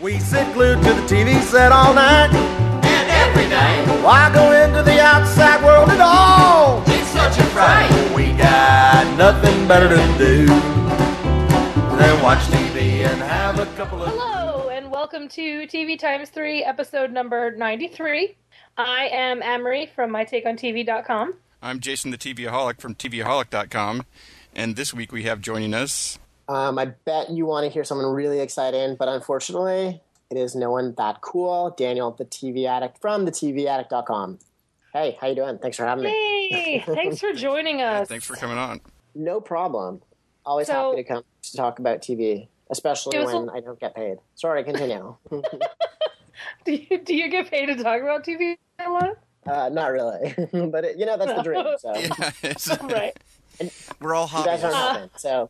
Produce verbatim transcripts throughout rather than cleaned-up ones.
We sit glued to the T V set all night and every night. Why go into the outside world at all? It's such a fright. We got nothing better to do than watch T V and have a couple of... Hello, and welcome to T V Times three, episode number ninety-three. I am Amory from my take on T V dot com. I'm Jason the TVaholic from T V aholic dot com, and this week we have joining us... Um, I bet you want to hear someone really exciting, but unfortunately, it is no one that cool. Daniel, the T V Addict from the T V addict dot com. Hey, how you doing? Thanks for having me. Hey, thanks for joining us. Yeah, thanks for coming on. No problem. Always So- happy to come to talk about T V, especially It was when a- I don't get paid. Sorry, continue. Do you, do you get paid to talk about T V a lot? uh, not really, but it, you know that's the dream. So Yeah, it's, Right. we're all you guys aren't hobbyists. helping. So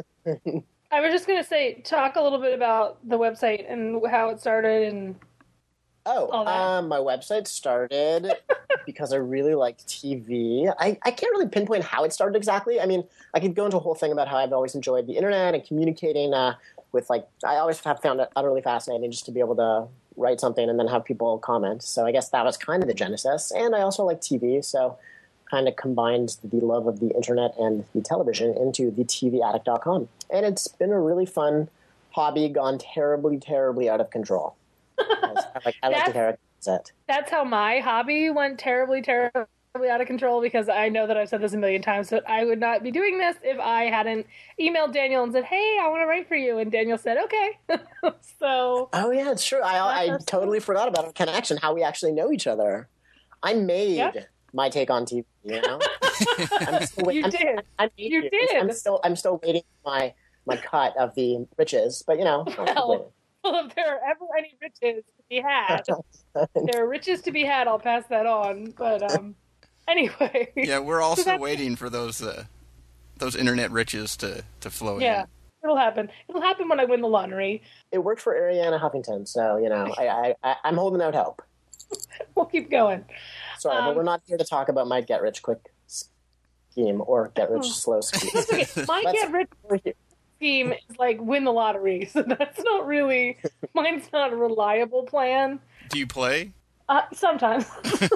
I was just going to say, talk a little bit about the website and how it started. And Oh, All that. um, my website started because I really liked T V. I, I can't really pinpoint how it started exactly. I mean, I could go into a whole thing about how I've always enjoyed the internet and communicating uh, with, like, I always have found it utterly fascinating just to be able to write something and then have people comment. So I guess that was kind of the genesis. And I also like T V, so kind of combined the love of the internet and the television into the T V addict dot com. And it's been a really fun hobby gone terribly, terribly out of control. I like, I like to That's- characterize it. that's how my hobby went terribly, terribly out of control, because I know that I've said this a million times, but I would not be doing this if I hadn't emailed Daniel and said, hey, I want to write for you. And Daniel said, okay. So, Oh, yeah, it's true. I, I That's totally forgot about our connection, how we actually know each other. I made Yeah. my take on T V, you know? I'm still, wait- You I'm, did. I'm, You I'm, did. I'm still, I'm still waiting for my, my cut of the riches, but, you know. I'll keep Well, waiting. well, if there are ever any riches to be had, there are riches to be had, I'll pass that on. But um, anyway. Yeah, we're So also that's- waiting for those uh, those internet riches to, to flow Yeah, in. it'll happen. It'll happen when I win the lottery. It worked for Ariana Huffington, so, you know, I, I, I, I'm holding out hope. We'll keep going. Sorry, Um, but we're not here to talk about my get-rich-quick scheme or get-rich-slow scheme. That's okay. My Let's- get rich We're here. scheme is like win the lottery. So that's not really, mine's not a reliable plan. Do you play? Uh, sometimes.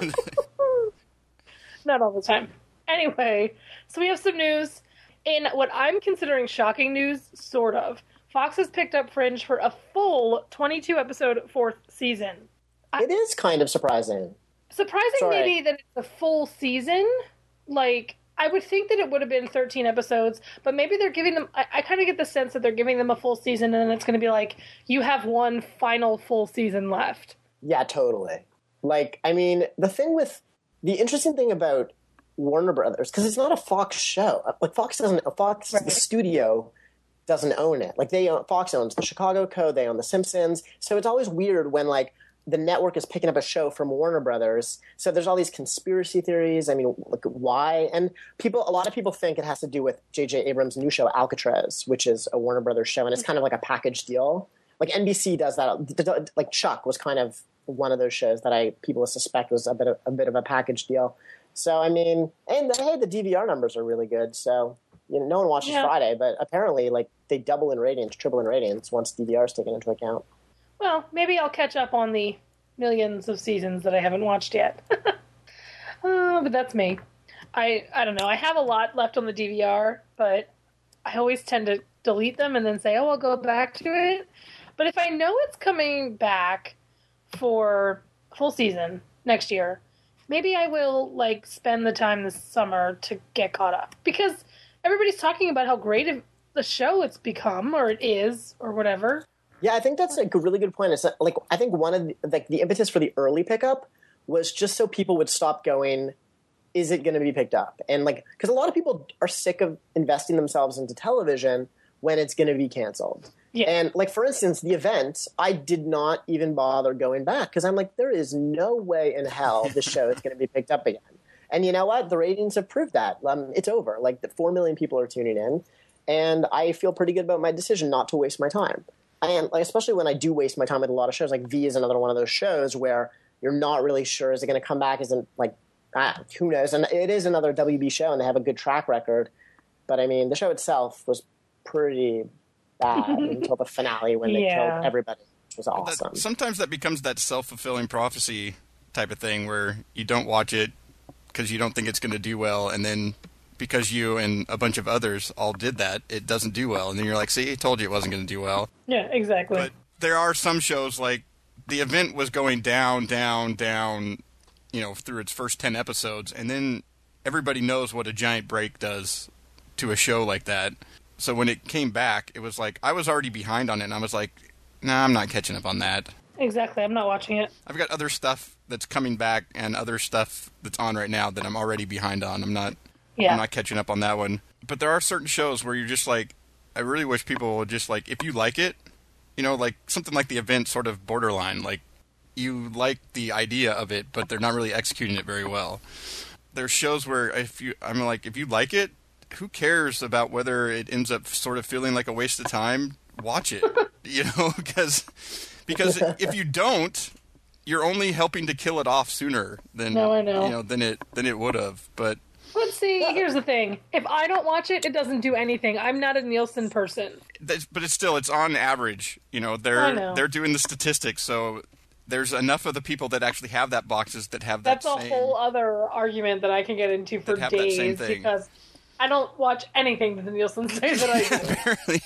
Not all the time. Anyway, so we have some news. In what I'm considering shocking news, sort of, Fox has picked up Fringe for a full twenty-two episode fourth season. It is kind of surprising. Surprising Sorry. maybe that it's a full season. Like, I would think that it would have been thirteen episodes, but maybe they're giving them, I, I kind of get the sense that they're giving them a full season, and then it's going to be like, you have one final full season left. Yeah, totally. Like, I mean, the thing with the interesting thing about Warner Brothers, because it's not a Fox show. Like, Fox doesn't, Fox, Right. the studio doesn't own it. Like, they own, Fox owns the Chicago Code, they own The Simpsons. So it's always weird when, like, the network is picking up a show from Warner Brothers. So there's all these conspiracy theories. I mean, like, why? And people, a lot of people think it has to do with J J Abrams' new show, Alcatraz, which is a Warner Brothers show, and it's kind of like a package deal. Like, N B C does that. Like, Chuck was kind of one of those shows that I people suspect was a bit of a bit of a package deal. So I mean, and hey, the D V R numbers are really good. So you know, no one watches Yeah. Friday, but apparently, like, they double in ratings, triple in ratings once D V R is taken into account. Well, maybe I'll catch up on the millions of seasons that I haven't watched yet. uh, but that's me. I I don't know. I have a lot left on the D V R, but I always tend to delete them and then say, oh, I'll go back to it. But if I know it's coming back for full season next year, maybe I will, like, spend the time this summer to get caught up. Because everybody's talking about how great of the show it's become, or it is, or whatever. Yeah, I think that's a good- really good point. It's like, I think one of the, like the impetus for the early pickup was just so people would stop going, is it going to be picked up? And like, because a lot of people are sick of investing themselves into television when it's going to be canceled. Yeah. And like, for instance, the event, I did not even bother going back because I'm like, there is no way in hell this show is going to be picked up again. And you know what? The ratings have proved that. Um, it's over. Like, the four million people are tuning in, and I feel pretty good about my decision not to waste my time. And like, especially when I do waste my time with a lot of shows, like V is another one of those shows where you're not really sure, is it going to come back? Isn't like, ah, who knows? And it is another W B show, and they have a good track record. But I mean, the show itself was pretty bad until the finale when they Yeah. killed everybody. which was awesome. That, sometimes that becomes that self-fulfilling prophecy type of thing where you don't watch it because you don't think it's going to do well, and then because you and a bunch of others all did that, it doesn't do well. And then you're like, see, I told you it wasn't going to do well. Yeah, exactly. But there are some shows, like, the event was going down, down, down, you know, through its first ten episodes, and then everybody knows what a giant break does to a show like that. So when it came back, it was like, I was already behind on it, and I was like, nah, I'm not catching up on that. Exactly, I'm not watching it. I've got other stuff that's coming back and other stuff that's on right now that I'm already behind on. I'm not Yeah. I'm not catching up on that one. But there are certain shows where you're just like, I really wish people would just like, if you like it, you know, like something like The Event, sort of borderline, like you like the idea of it, but they're not really executing it very well. There's shows where if you, I'm like, if you like it, who cares about whether it ends up sort of feeling like a waste of time? Watch it, you know, because because if you don't, you're only helping to kill it off sooner than No, I know. you know than it than it would have. But But see, here's the thing. If I don't watch it, it doesn't do anything. I'm not a Nielsen person. that's, but it's still it's on average. You know, they're I know. they're doing the statistics, so there's enough of the people that actually have that boxes that have that That's a same. whole other argument that I can get into for That have that same days thing. because I don't watch anything that the Nielsen says that I do. Apparently.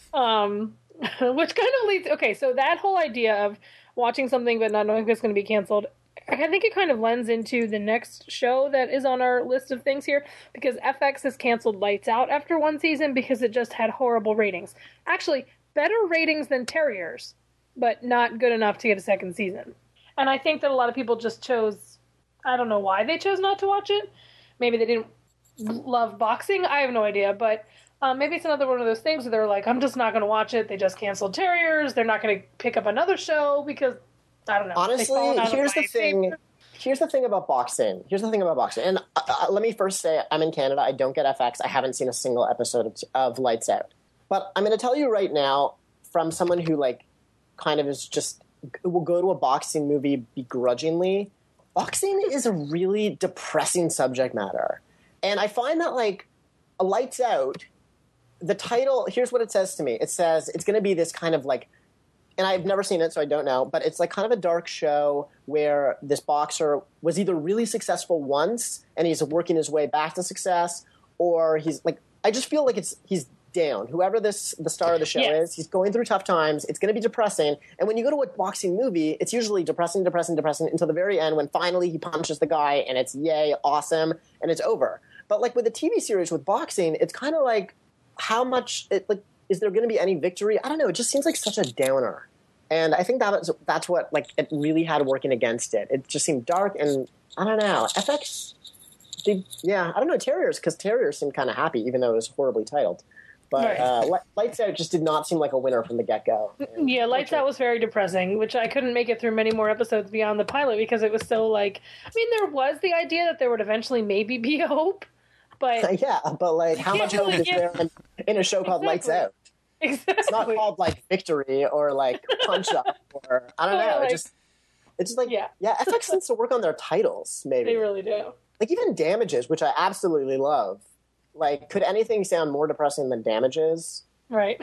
Um, which kind of leads. Okay, so that whole idea of watching something but not knowing if it's going to be canceled, I think it kind of lends into the next show that is on our list of things here, because F X has canceled Lights Out after one season because it just had horrible ratings. Actually, better ratings than Terriers, but not good enough to get a second season. And I think that a lot of people just chose. I don't know why they chose not to watch it. Maybe they didn't love boxing. I have no idea, but. Um, maybe it's another one of those things where they're like, I'm just not going to watch it. They just canceled Terriers. They're not going to pick up another show because, I don't know. Honestly, here's the thing. Favorite. Here's the thing about boxing. Here's the thing about boxing. And uh, uh, let me first say, I'm in Canada. I don't get F X. I haven't seen a single episode of, of Lights Out. But I'm going to tell you right now, from someone who like kind of is just will go to a boxing movie begrudgingly. Boxing is a really depressing subject matter, and I find that like a Lights Out. The title, here's what it says to me. It says it's going to be this kind of like, and I've never seen it, so I don't know, but it's like kind of a dark show where this boxer was either really successful once and he's working his way back to success, or he's like, I just feel like it's he's down. Whoever this the star of the show Yes. is, he's going through tough times. It's going to be depressing. And when you go to a boxing movie, it's usually depressing, depressing, depressing until the very end when finally he punches the guy and it's yay, awesome, and it's over. But like with a T V series with boxing, it's kind of like, how much it, like is there going to be any victory? I don't know. It just seems like such a downer, and I think that was, that's what like it really had working against it. It just seemed dark, and I don't know. F X, did, yeah, I don't know. Terriers, because Terriers seemed kind of happy, even though it was horribly titled. But Right. uh, Li- Lights Out just did not seem like a winner from the get go. Yeah, Lights Out was very depressing, which I couldn't make it through many more episodes beyond the pilot because it was so like, I mean, there was the idea that there would eventually maybe be a hope, but Yeah, but like, how can't much hope really is get- there in, in a show called Lights Exactly. Out? exactly. It's not called like Victory or like Punch Up or I don't Yeah, know. like- it just it's just like Yeah. yeah, F X needs to work on their titles maybe. They really do. Like even Damages, which I absolutely love. Like, could anything sound more depressing than Damages? Right.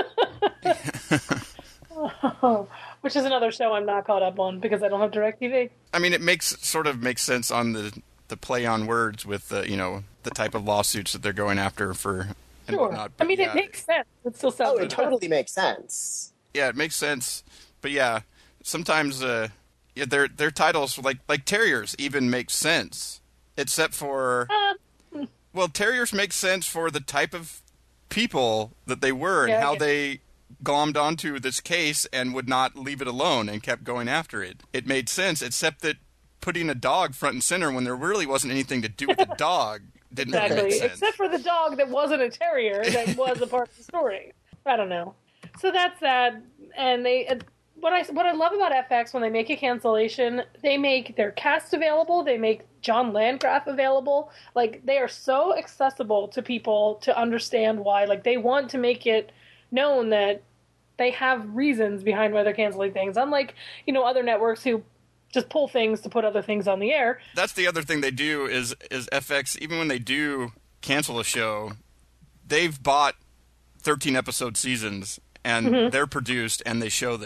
Which is another show I'm not caught up on because I don't have DirecTV. I mean, it makes sort of makes sense on the the play on words with the you know the type of lawsuits that they're going after for and Sure. whatnot. I But mean, yeah, it makes sense. It still sounds Oh, it depressing. totally makes sense. yeah, it makes sense. But yeah, sometimes uh, yeah, their their titles like like Terriers even make sense, except for Uh, well, Terriers make sense for the type of people that they were and Yeah, I how get- they glommed onto this case and would not leave it alone and kept going after it. It made sense, except that putting a dog front and center when there really wasn't anything to do with the dog didn't really Exactly. make sense. Except for the dog that wasn't a terrier that was a part of the story. I don't know. So that's that. And they, uh, what I what I love about F X when they make a cancellation, they make their cast available. They make John Landgraf available. Like they are so accessible to people to understand why. Like they want to make it known that they have reasons behind why they're canceling things. Unlike you know other networks who just pull things to put other things on the air. That's the other thing they do is is F X, even when they do cancel a show, they've bought thirteen episode seasons and Mm-hmm. they're produced and they show them.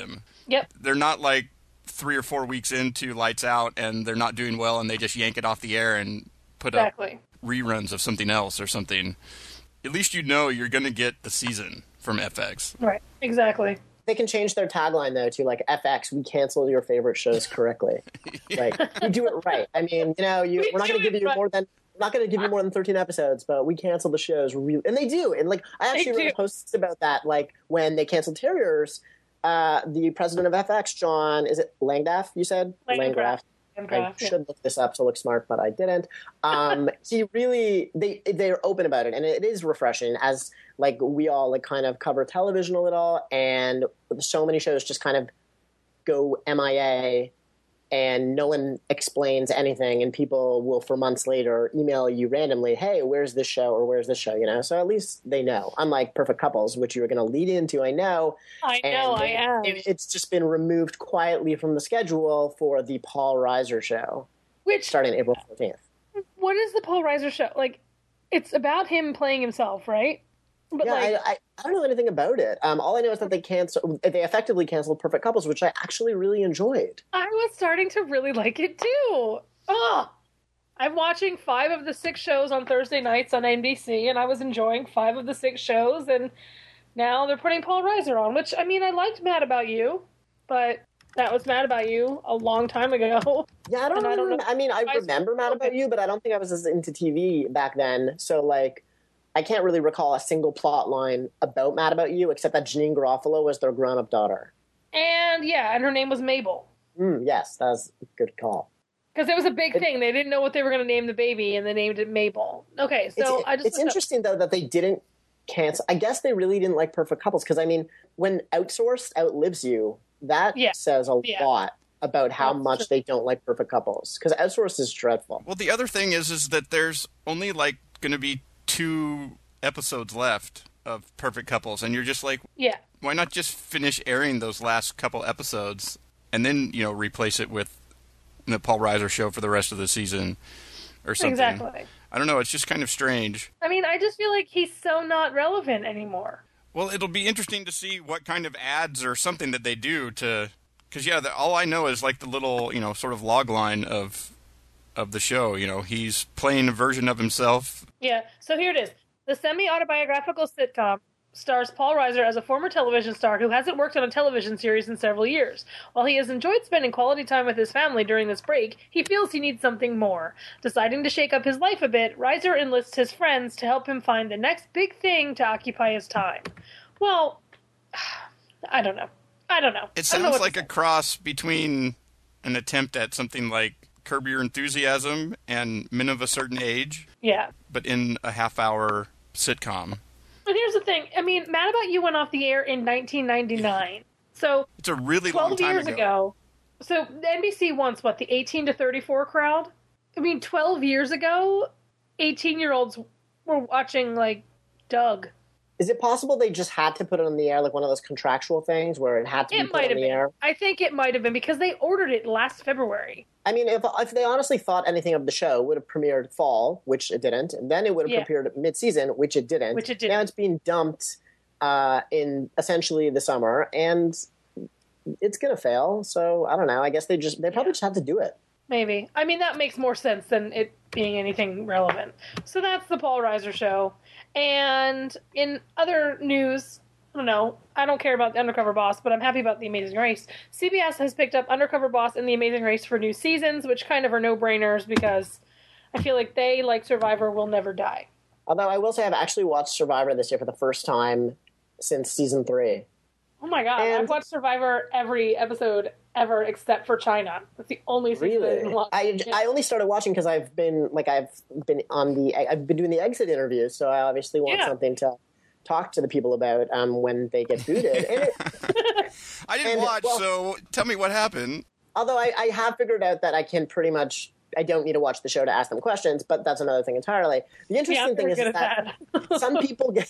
Yep. They're not like three or four weeks into Lights Out and they're not doing well and they just yank it off the air and put Exactly. up reruns of something else or something. At least you know you're going to get the season from F X. Right. Exactly. They can change their tagline though to like F X. We cancel your favorite shows correctly. Like you do it right. I mean, you know, you, We we're not going do to give it you right. more than we're not going to give you more than thirteen episodes, but we cancel the shows really, and they do. And like I actually They wrote do. a post about that. Like when they canceled Terriers, uh, the president of F X, John, is it Langdaff? You said Landgraf. I Landgraf, yeah. should look this up to look smart, but I didn't. Um, he really, they they're open about it, and it is refreshing. As like we all like kind of cover television a little, and so many shows just kind of go M I A, and no one explains anything, and people will for months later email you randomly, "Hey, where's this show?" or "Where's this show?" You know, so at least they know. Unlike Perfect Couples, which you were going to lead into, I know. I And know, I am. it- it's just been removed quietly from the schedule for the Paul Reiser show, Which, starting April fourteenth. what is the Paul Reiser show? Like, it's about him playing himself, right? But Yeah, like, I, I, I don't know anything about it. Um, all I know is that they canceled, they effectively canceled Perfect Couples, which I actually really enjoyed. I was starting to really like it too. Oh, I'm watching five of the six shows on Thursday nights on N B C, and I was enjoying five of the six shows, and now they're putting Paul Reiser on, which, I mean, I liked Mad About You, but that was Mad About You a long time ago. Yeah, I don't, And I really don't know- rem- I mean, I I- remember Mad About You, but I don't think I was as into T V back then. So, like, I can't really recall a single plot line about Mad About You, except that Janine Garofalo was their grown-up daughter. And yeah, and her name was Mabel. Mm, yes, that's a good call. Because it was a big It- thing. They didn't know what they were going to name the baby, and they named it Mabel. Okay, so it's, I just it's looked up- interesting though that they didn't cancel. I guess they really didn't like Perfect Couples because I mean, when outsourced outlives you, that Yeah. says a Yeah. lot about how That's much true. they don't like Perfect Couples. Because outsourced is dreadful. Well, the other thing is is that there's only like going to be two episodes left of Perfect Couples, and you're just like, Yeah. why not just finish airing those last couple episodes and then, you know, replace it with the Paul Reiser show for the rest of the season or something? Exactly. I don't know. It's just kind of strange. I mean, I just feel like he's so not relevant anymore. Well, it'll be interesting to see what kind of ads or something that they do to, because yeah, the, all I know is like the little, you know, sort of log line of of the show. You know, he's playing a version of himself. Yeah, so here it is. The semi-autobiographical sitcom stars Paul Reiser as a former television star who hasn't worked on a television series in several years. While he has enjoyed spending quality time with his family during this break, he feels he needs something more. Deciding to shake up his life a bit, Reiser enlists his friends to help him find the next big thing to occupy his time. Well, I don't know. I don't know. It I don't know sounds what like to a say. cross between an attempt at something like Curb Your Enthusiasm and Men of a Certain Age, Yeah. but in a half-hour sitcom. But here's the thing. I mean, Mad About You went off the air in nineteen ninety-nine. So It's a really long twelve time years ago. ago. So the N B C wants what, the eighteen to thirty-four crowd? I mean, twelve years ago, eighteen-year-olds were watching, like, Doug. Is it possible they just had to put it on the air, like one of those contractual things where it had to be It put might on have the been. air? I think it might have been because they ordered it last February. I mean, if if they honestly thought anything of the show, it would have premiered fall, which it didn't, and then it would have Yeah. premiered mid-season, which it didn't. Which it Now didn't. it's being dumped uh, in essentially the summer, and it's going to fail. So I don't know. I guess they just they probably Yeah. just had to do it. Maybe. I mean, that makes more sense than it being anything relevant. So that's the Paul Reiser show. And in other news, I don't know, I don't care about the Undercover Boss, but I'm happy about The Amazing Race. C B S has picked up Undercover Boss and The Amazing Race for new seasons, which kind of are no-brainers because I feel like they, like Survivor, will never die. Although I will say I've actually watched Survivor this year for the first time since season three. Oh my god, And- I've watched Survivor every episode ever except for China. That's the only season I Really? didn't watch. I, Yeah. I only started watching because I've been like I've been on the I've been doing the exit interviews, so I obviously want Yeah. something to talk to the people about um, when they get booted. And it, I didn't And, watch, well- so tell me what happened. although I, I have figured out that I can pretty much I don't need to watch the show to ask them questions, but that's another thing entirely. The Yeah, interesting I'm thing very is, good is at that that. some people get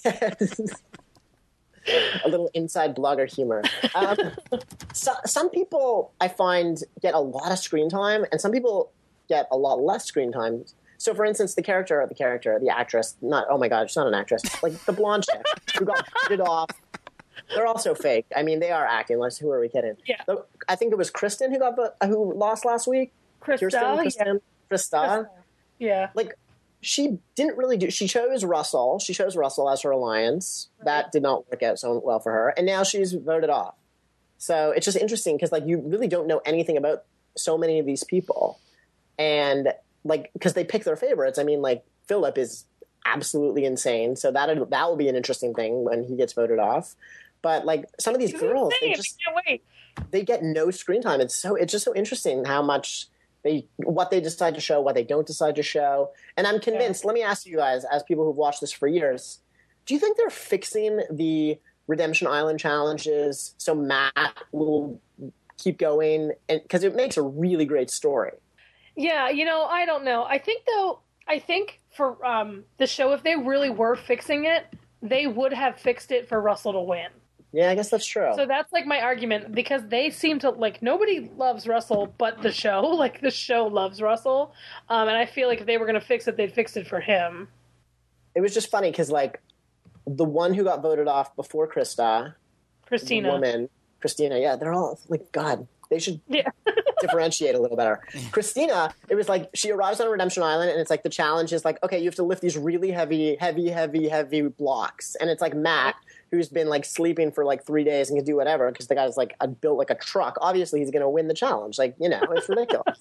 a little inside blogger humor. Um, so, some people I find get a lot of screen time, and some people get a lot less screen time. So, for instance, the character, the character, the actress, not oh my god, she's not an actress, like the blonde chick who got booted off They're also fake. I mean, they are acting. Like, who are we kidding? Yeah. So, I think it was Kristen who got who lost last week. Krista, Kirsten, Kristen, yeah. Krista. Krista. Yeah. Like, she didn't really do. She chose Russell. She chose Russell as her alliance. Right. That did not work out so well for her, and now she's voted off. So it's just interesting because, like, you really don't know anything about so many of these people, and like because they pick their favorites. I mean, like Philip is absolutely insane. So that that will be an interesting thing when he gets voted off. But like some of these He's girls, insane. they just I can't wait. they get no screen time. It's so it's just so interesting how much they what they decide to show, what they don't decide to show. And I'm convinced. Yeah. Let me ask you guys, as people who've watched this for years, do you think they're fixing the Redemption Island challenges so Matt will keep going? And because it makes a really great story. Yeah, you know, I don't know. I think though. I think for um, the show, if they really were fixing it, they would have fixed it for Russell to win. Yeah, I guess that's true. So that's like my argument, because they seem to, like, nobody loves Russell but the show. Like, the show loves Russell. Um, and I feel like if they were going to fix it, they'd fix it for him. It was just funny because, like, the one who got voted off before Krista, Christina. the woman, Christina, yeah, they're all, like, God, they should yeah. differentiate a little better. Christina, it was like she arrives on Redemption Island, and it's like the challenge is like, okay, you have to lift these really heavy, heavy, heavy, heavy blocks. And it's like Matt, who's been like sleeping for like three days and can do whatever because the guy's like a, built like a truck. Obviously, he's going to win the challenge. Like, you know, it's ridiculous.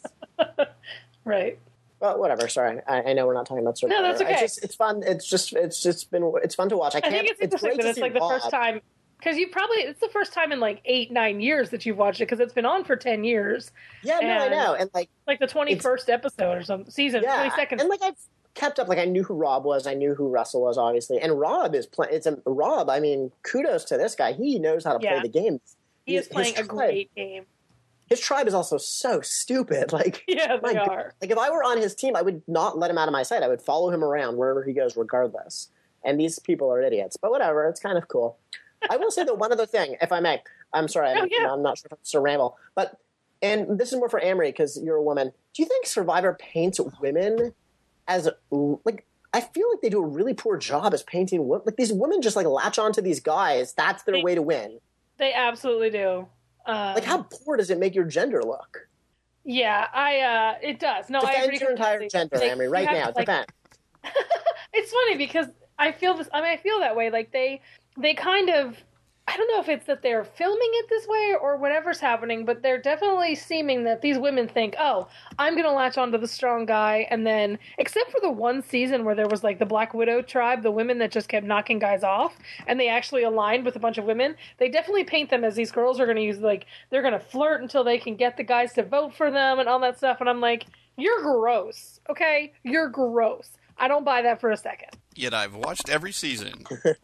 Right. Well, whatever. Sorry, I, I know we're not talking about Survivor. No, that's okay. It's just it's fun. It's just it's just been it's fun to watch. I, I can't. think it's interesting it's that it's like Rob. the first time. Because you probably, it's the first time in like eight, nine years that you've watched it, because it's been on for ten years. Yeah, no, I know. And like, like the twenty-first episode or some season, yeah, twenty-second. And like, I've kept up, like, I knew who Rob was, I knew who Russell was, obviously. And Rob is playing, it's a, Rob, I mean, kudos to this guy. He knows how to yeah. play the game. He is playing tribe, a great game. His tribe is also so stupid. Like, yeah, they God, are. Like, if I were on his team, I would not let him out of my sight. I would follow him around wherever he goes, regardless. And these people are idiots. But whatever, it's kind of cool. I will say that one other thing, if I may. I'm sorry, oh, I'm, yeah. I'm not sure if I'm to ramble. But, and this is more for Amory, because you're a woman. Do you think Survivor paints women as, like, I feel like they do a really poor job as painting women. Like, these women just, like, latch onto these guys. That's their they, way to win. They absolutely do. Um, like, how poor does it make your gender look? Yeah, I, uh, it does. No, defend I agree your entire completely. gender, Like, Amory, right have, now. like, Defend. It's funny because I feel this, I mean, I feel that way. Like, they, they kind of, I don't know if it's that they're filming it this way or whatever's happening, but they're definitely seeming that these women think, oh, I'm going to latch onto the strong guy. And then, except for the one season where there was like the Black Widow tribe, the women that just kept knocking guys off, and they actually aligned with a bunch of women, they definitely paint them as these girls are going to use, like, they're going to flirt until they can get the guys to vote for them and all that stuff. And I'm like, you're gross, okay? You're gross. I don't buy that for a second. Yet I've watched every season.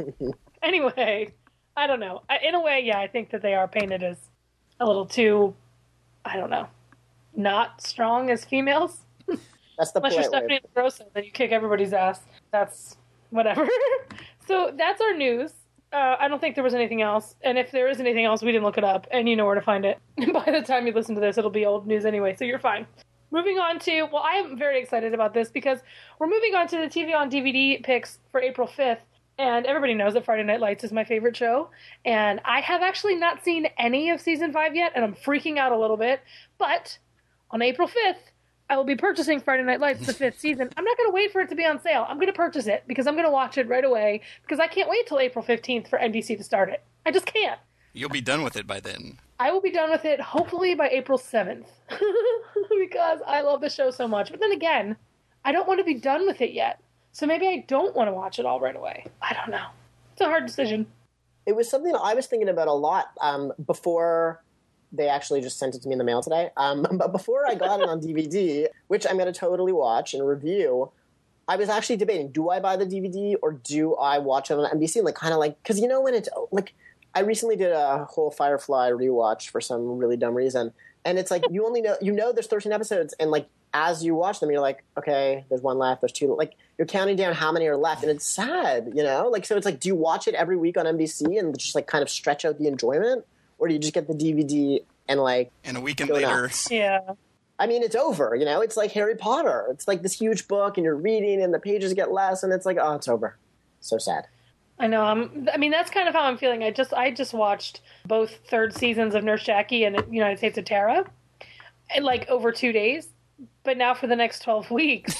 Anyway, I don't know. I, in a way, yeah, I think that they are painted as a little too, I don't know, not strong as females. That's the Unless you're polite way. Stephanie Grosso, then you kick everybody's ass. That's whatever. So that's our news. Uh, I don't think there was anything else. And if there is anything else, we didn't look it up, and you know where to find it. By the time you listen to this, it'll be old news anyway, so you're fine. Moving on to, well, I am very excited about this because we're moving on to the T V on D V D picks for April fifth. And everybody knows that Friday Night Lights is my favorite show. And I have actually not seen any of season five yet, and I'm freaking out a little bit. But on April fifth, I will be purchasing Friday Night Lights, the fifth season. I'm not going to wait for it to be on sale. I'm going to purchase it because I'm going to watch it right away because I can't wait till April fifteenth for N B C to start it. I just can't. You'll be done with it by then. I will be done with it hopefully by April seventh because I love the show so much. But then again, I don't want to be done with it yet. So maybe I don't want to watch it all right away. I don't know. It's a hard decision. It was something I was thinking about a lot um, before they actually just sent it to me in the mail today. Um, but before I got it on D V D, which I'm going to totally watch and review, I was actually debating, do I buy the D V D or do I watch it on N B C? Like, kind of like, because you know when it's, like, I recently did a whole Firefly rewatch for some really dumb reason. And it's like, you only know, you know there's thirteen episodes, and like, as you watch them, you're like, okay, there's one left, there's two, like, you're counting down how many are left, and it's sad, you know? Like, so it's like, do you watch it every week on N B C and just, like, kind of stretch out the enjoyment? Or do you just get the D V D and, like... And a weekend go later... nuts? Yeah. I mean, it's over, you know? It's like Harry Potter. It's like this huge book, and you're reading, and the pages get less, and it's like, oh, it's over. So sad. I know. I'm, I mean, that's kind of how I'm feeling. I just I just watched both third seasons of Nurse Jackie and United States of Terra, in like over two days. But now for the next twelve weeks,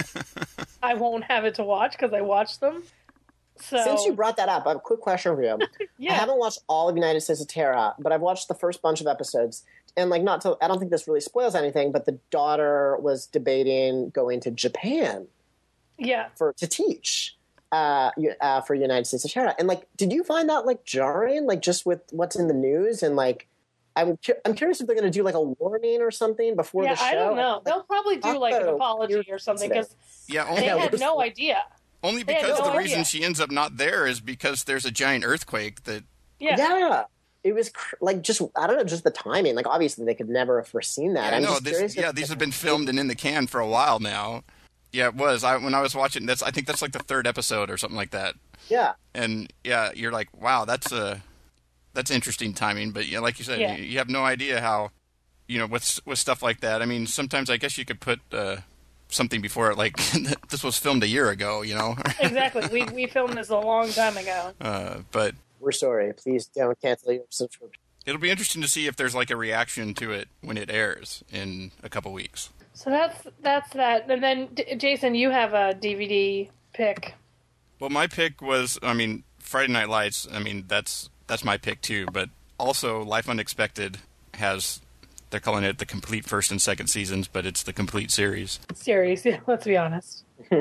I won't have it to watch because I watched them. So Since you brought that up, I have a quick question for you. yeah. I haven't watched all of United States of Terra, but I've watched the first bunch of episodes. And like, not to, I don't think this really spoils anything, but the daughter was debating going to Japan yeah. for to teach uh, you- uh, for United States of Terra. And like, did you find that like jarring, like just with what's in the news? And like, I'm cu- I'm curious if they're going to do like a warning or something before Yeah, the show. I don't know. Like, They'll probably do like an oh, apology you're or something because Yeah, only, they Yeah, had we're- no idea. only they had because no the idea. reason she ends up not there is because there's a giant earthquake that. Yeah. yeah. It was cr- like just I don't know, just the timing. Like obviously they could never have foreseen that. Yeah, I'm no, just this, curious. yeah, if- these have been filmed and in the can for a while now. Yeah, it was. I when I was watching that's I think that's like the third episode or something like that. Yeah, And yeah, you're like, wow, that's a that's interesting timing. But yeah, like you said, Yeah. you, you have no idea how, you know, with with stuff like that. I mean, sometimes I guess you could put uh, something before it, like this was filmed a year ago, you know. Exactly. We we filmed this a long time ago. uh, but we're sorry. Please don't cancel your subscription. it'll be interesting to see if there's like a reaction to it when it airs in a couple weeks. So that's that's that. And then D- Jason, you have a D V D pick. Well, my pick was, I mean, Friday Night Lights. I mean, that's that's my pick too. But also, Life Unexpected has, they're calling it the complete first and second seasons, but it's the complete series. Series, yeah, let's be honest.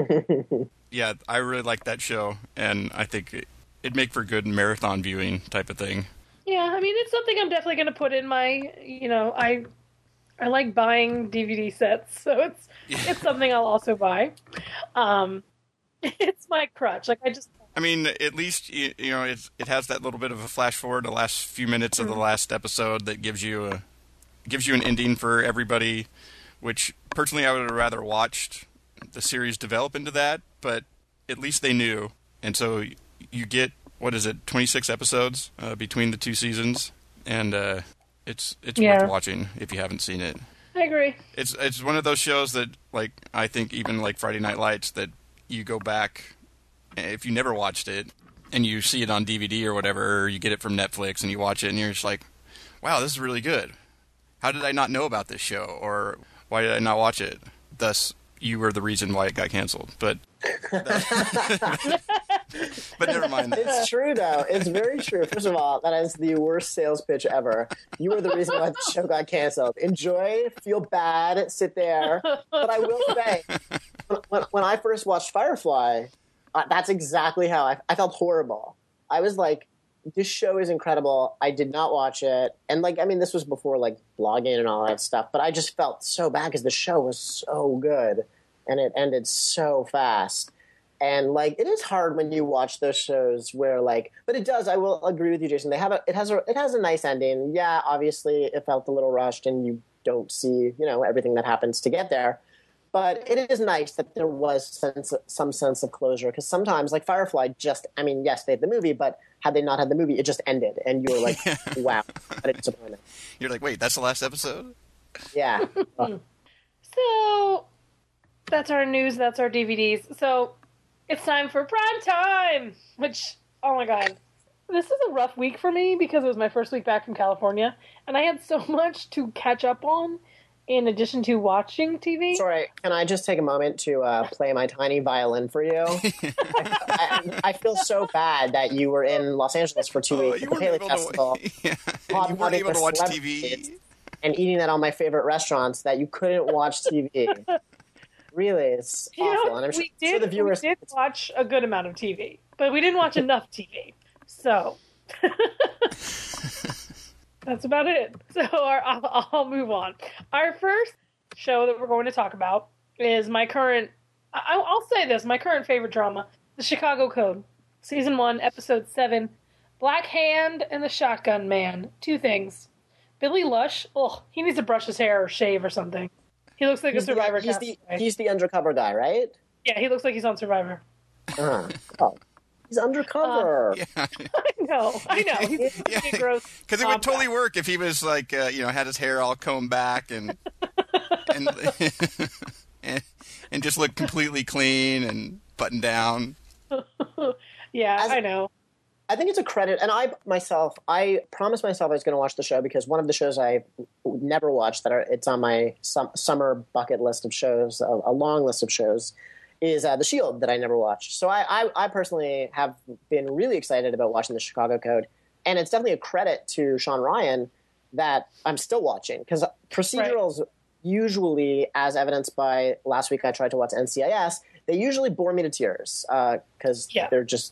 Yeah, I really like that show, and I think it, it'd make for good marathon viewing type of thing. Yeah, I mean it's something I'm definitely going to put in my. You know, I I like buying D V D sets, so it's Yeah. it's something I'll also buy. Um, it's my crutch. Like I just I mean, at least you, you know it's, it has that little bit of a flash forward, the last few minutes of the last episode that gives you a gives you an ending for everybody. Which personally, I would have rather watched the series develop into that, but at least they knew, and so you get what is it, twenty-six episodes uh, between the two seasons, and uh, it's it's Yeah. worth watching if you haven't seen it. I agree. It's it's one of those shows that, like, I think even like Friday Night Lights, that you go back if you never watched it and you see it on D V D or whatever, or you get it from Netflix and you watch it and you're just like, wow, this is really good. How did I not know about this show? Or why did I not watch it? Thus, you were the reason why it got canceled. But but never mind. It's true, though. It's very true. First of all, that is the worst sales pitch ever. You were the reason why the show got canceled. Enjoy, feel bad, sit there. But I will say, when, when I first watched Firefly, uh, that's exactly how I, I felt horrible. I was like, this show is incredible. I did not watch it. And, like, I mean, this was before, like, blogging and all that stuff. But I just felt so bad because the show was so good. And it ended so fast. And like it is hard when you watch those shows where like, but it does. I will agree with you, Jason. They have a, it has a, it has a nice ending. Yeah, obviously it felt a little rushed, and you don't see, you know, everything that happens to get there. But it is nice that there was sense, some sense of closure, because sometimes like Firefly, just, I mean, yes, they had the movie, but had they not had the movie, it just ended, and you were like, wow, what a disappointment. You're like, wait, that's the last episode? Yeah. Uh, So that's our news. That's our D V Ds. So it's time for prime time. Which, oh my god, this is a rough week for me because it was my first week back from California, and I had so much to catch up on. In addition to watching T V. Sorry, can I just take a moment to uh, play my tiny violin for you? I, I, I feel so bad that you were in Los Angeles for two Oh, weeks you at the weren't Paley able Festival, to, yeah. hot You weren't potting able to with watch T celebrities, V. and eating at all my favorite restaurants that you couldn't watch T V. Really, it's You awful. know, and I'm sure, we sure did, the viewers. we did watch a good amount of T V, but we didn't watch enough T V. So that's about it. So our, I'll, I'll move on. Our first show that we're going to talk about is my current, I, I'll say this, my current favorite drama, The Chicago Code, Season one, Episode seven, Black Hand and the Shotgun Man. Two things. Billy Lush, ugh, he needs to brush his hair or shave or something. He looks like He's a Survivor the, he's, the, castaway. he's the undercover guy, right? Yeah, he looks like he's on Survivor. Uh, oh, he's undercover. Yeah. I know, I know. He's Yeah. a gross. Because it would totally work if he was like, uh, you know, had his hair all combed back and and, and and just looked completely clean and buttoned down. Yeah, As- I know. I think it's a credit, and I myself, I promised myself I was going to watch the show because one of the shows I never watched that are it's on my sum, summer bucket list of shows, a, a long list of shows, is uh, The Shield that I never watched. So I, I, I personally have been really excited about watching the Chicago Code, and it's definitely a credit to Sean Ryan that I'm still watching because procedurals right. usually, as evidenced by last week I tried to watch N C I S, they usually bore me to tears because uh, yeah. they're just.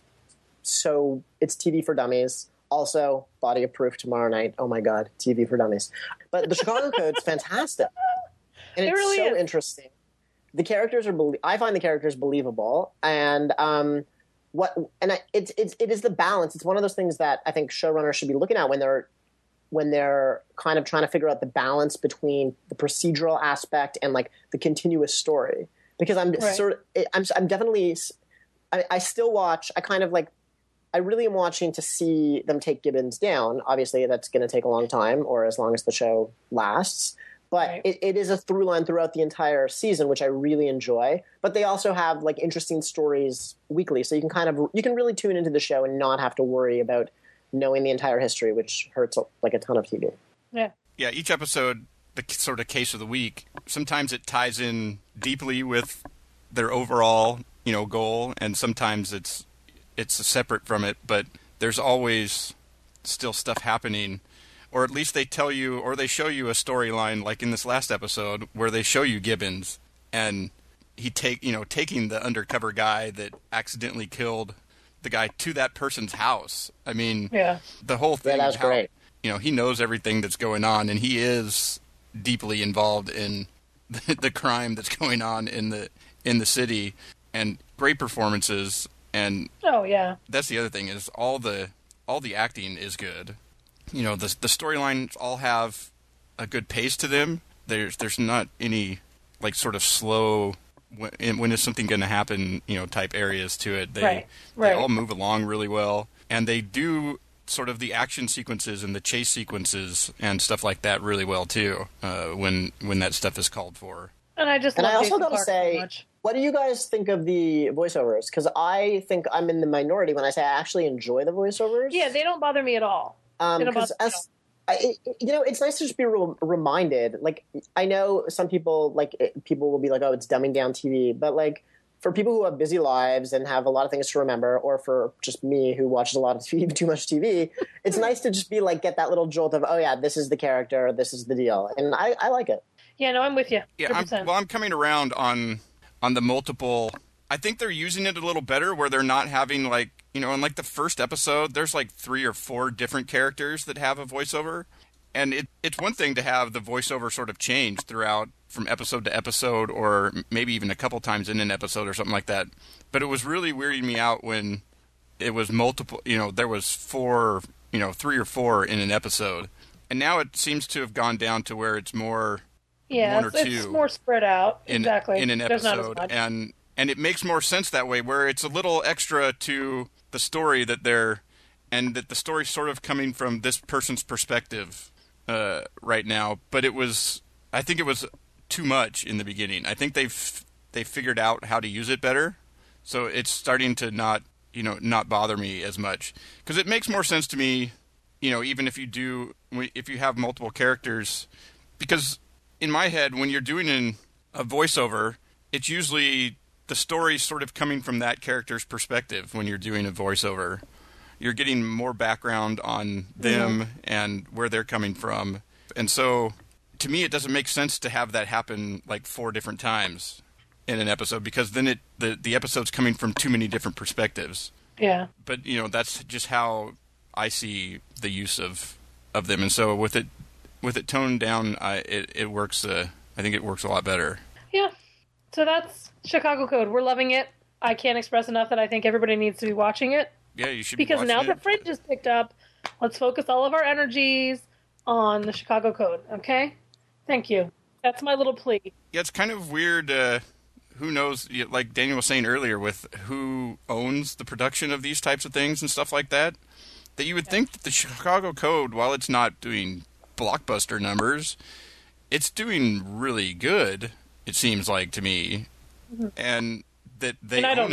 So it's T V for dummies. Also, Body of Proof tomorrow night. Oh my God, T V for dummies. But the Chicago Code's fantastic, and it it's really so is. interesting. The characters are. Belie- I find the characters believable, and um, what and I, it's it's it is the balance. It's one of those things that I think showrunners should be looking at when they're when they're kind of trying to figure out the balance between the procedural aspect and like the continuous story. Because I'm right. sort of, I'm I'm definitely. I, I still watch. I kind of like. I really am watching to see them take Gibbons down. Obviously, that's going to take a long time, or as long as the show lasts. But right. it, it is a through line throughout the entire season, which I really enjoy. But they also have like interesting stories weekly, so you can kind of you can really tune into the show and not have to worry about knowing the entire history, which hurts like a ton of T V. Yeah, yeah. Each episode, the sort of case of the week. Sometimes it ties in deeply with their overall, you know, goal, and sometimes it's. It's separate from it, but there's always still stuff happening, or at least they tell you, or they show you a storyline, like in this last episode, where they show you Gibbons, and he take, you know, taking the undercover guy that accidentally killed the guy to that person's house. I mean, yeah. the whole thing. Yeah, that's how, great. You know, he knows everything that's going on, and he is deeply involved in the, the crime that's going on in the in the city, and great performances. And oh yeah, that's the other thing is all the all the acting is good. You know, the the storylines all have a good pace to them. There's there's not any like sort of slow when, when is something going to happen, you know, type areas to it. They right. Right. they all move along really well, and they do sort of the action sequences and the chase sequences and stuff like that really well too. Uh, when when that stuff is called for. And I just and love I also Jason got to Clarke say. so much. What do you guys think of the voiceovers? Because I think I'm in the minority when I say I actually enjoy the voiceovers. Yeah, they don't bother me at all. Um, they don't because bother me as I, it, you know, it's nice to just be re- reminded. Like, I know some people like it, people will be like, "Oh, it's dumbing down T V," but like for people who have busy lives and have a lot of things to remember, or for just me who watches a lot of T V, too much T V, it's nice to just be like get that little jolt of, "Oh yeah, this is the character, this is the deal," and I, I like it. Yeah, no, I'm with you. Yeah, I'm, well, I'm coming around on. on the multiple, I think they're using it a little better where they're not having like, you know, in like the first episode, there's like three or four different characters that have a voiceover. And it, it's one thing to have the voiceover sort of change throughout from episode to episode or maybe even a couple times in an episode or something like that. But it was really weirding me out when it was multiple, you know, there was four, you know, three or four in an episode. And now it seems to have gone down to where it's more... Yeah, one or it's, two it's more spread out. in, exactly. in an There's not as episode, much. and and it makes more sense that way, where it's a little extra to the story that they're, and that the story's sort of coming from this person's perspective uh, right now. But it was, I think it was too much in the beginning. I think they've they figured out how to use it better, so it's starting to not you know not bother me as much because it makes more sense to me, you know, even if you do if you have multiple characters, because. In my head, when you're doing an, a voiceover, it's usually the story sort of coming from that character's perspective when you're doing a voiceover. You're getting more background on them mm-hmm. and where they're coming from. And so, to me, it doesn't make sense to have that happen like four different times in an episode because then it the, the episode's coming from too many different perspectives. Yeah. But, you know, that's just how I see the use of, of them. And so with it With it toned down, I, it it works. Uh, I think it works a lot better. Yeah. So that's Chicago Code. We're loving it. I can't express enough that I think everybody needs to be watching it. Yeah, you should. Because be now it. that Fringe is picked up, let's focus all of our energies on the Chicago Code. Okay. Thank you. That's my little plea. Yeah, it's kind of weird. Uh, who knows? Like Daniel was saying earlier, with who owns the production of these types of things and stuff like that. That you would yeah. think that the Chicago Code, while it's not doing blockbuster numbers, it's doing really good, it seems like to me, mm-hmm. and that they and I own don't know. it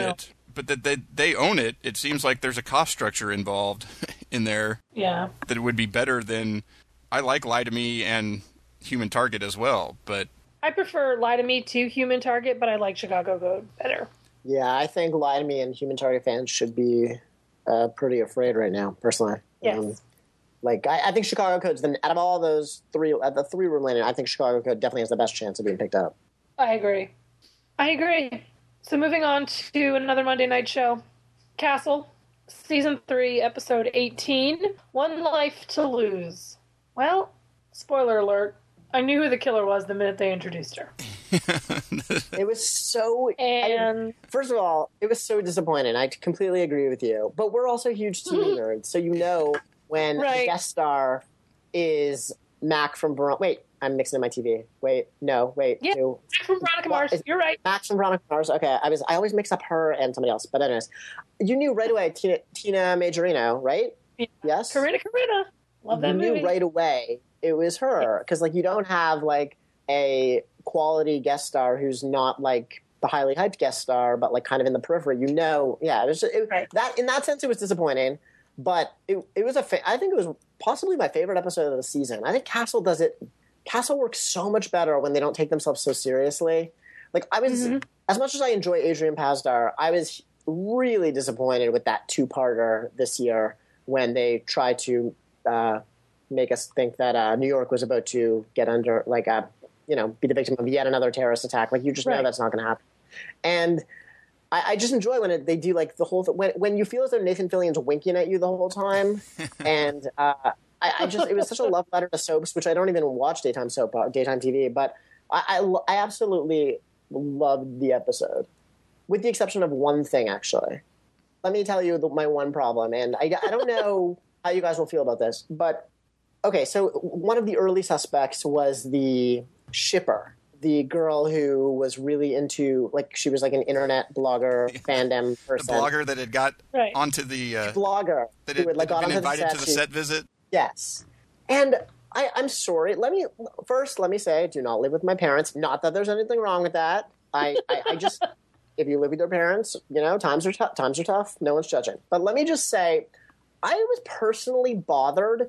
but that they, they own it. It seems like there's a cost structure involved in there. Yeah. That it would be better than... I like Lie to Me and Human Target as well, but... I prefer Lie to Me to Human Target, but I like Chicago Code better. Yeah, I think Lie to Me and Human Target fans should be uh, pretty afraid right now, personally. Yes. Um, like, I, I think Chicago Code's, the, out of all those three, at the three room landing, I think Chicago Code definitely has the best chance of being picked up. I agree. I agree. So moving on to another Monday night show, Castle, Season three, Episode eighteen, One Life to Lose. Well, spoiler alert, I knew who the killer was the minute they introduced her. It was so... And... I, first of all, it was so disappointing. I completely agree with you. But we're also huge T V nerds, so you know when Right. the guest star is Mac from... Ver- Wait, I'm mixing in my T V. Wait, no, wait. Yeah. no. Mac from Veronica Well, Mars, it's- you're right. Max from Veronica Mars. Okay, I was I always mix up her and somebody else. But anyways, you knew right away Tina, Tina Majorino, right? Yeah. Yes. Corinna Corinna. Love that you movie. knew right away it was her because like you don't have like a quality guest star who's not like the highly hyped guest star, but like kind of in the periphery. You know, yeah, it was it, Right. that in that sense it was disappointing, but it it was a fa- I think it was possibly my favorite episode of the season. I think Castle does it. Castle works so much better when they don't take themselves so seriously. Like I was, Mm-hmm. as much as I enjoy Adrian Pasdar, I was really disappointed with that two-parter this year when they tried to uh, make us think that uh, New York was about to get under, like, a, you know, be the victim of yet another terrorist attack. Like you just know Right. that's not going to happen. And I, I just enjoy when it, they do like the whole th- when when you feel as though Nathan Fillion's winking at you the whole time, and uh, I, I just it was such a love letter to soaps, which I don't even watch daytime soap, uh, daytime T V, but I, I, lo- I absolutely loved the episode, with the exception of one thing actually. Let me tell you the, my one problem, and I, I don't know how you guys will feel about this, but okay, so one of the early suspects was the shipper. The girl who was really into, like, she was like an internet blogger, fandom The person. blogger that had got Right. onto the... Uh, Blogger. that who had, had, like, that had got been onto the invited set. to the She- set visit. Yes. And I, I'm sorry. Let me, first, let me say, I do not live with my parents. Not that there's anything wrong with that. I, I, I just, if you live with your parents, you know, times are tough. Times are tough. No one's judging. But let me just say, I was personally bothered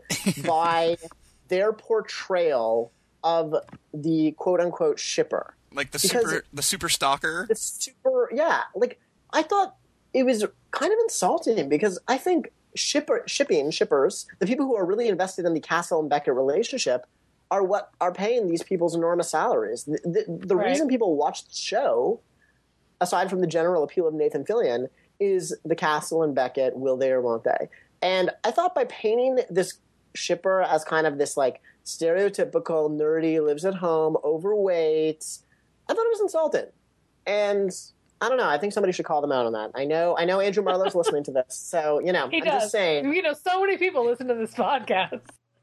by their portrayal of the quote-unquote shipper. Like the Because- super the super stalker. The super, yeah. Like, I thought it was kind of insulting because I think shipper, shipping, shippers, the people who are really invested in the Castle and Beckett relationship are what are paying these people's enormous salaries. The, the, the Right. reason people watch the show, aside from the general appeal of Nathan Fillion, is the Castle and Beckett, will they or won't they? And I thought by painting this shipper as kind of this like stereotypical nerdy, lives at home, overweight, I thought it was insulting. And I don't know, I think somebody should call them out on that. I know I know Andrew Marlowe's listening to this, so you know, He I'm does. just saying. You know, so many people listen to this podcast.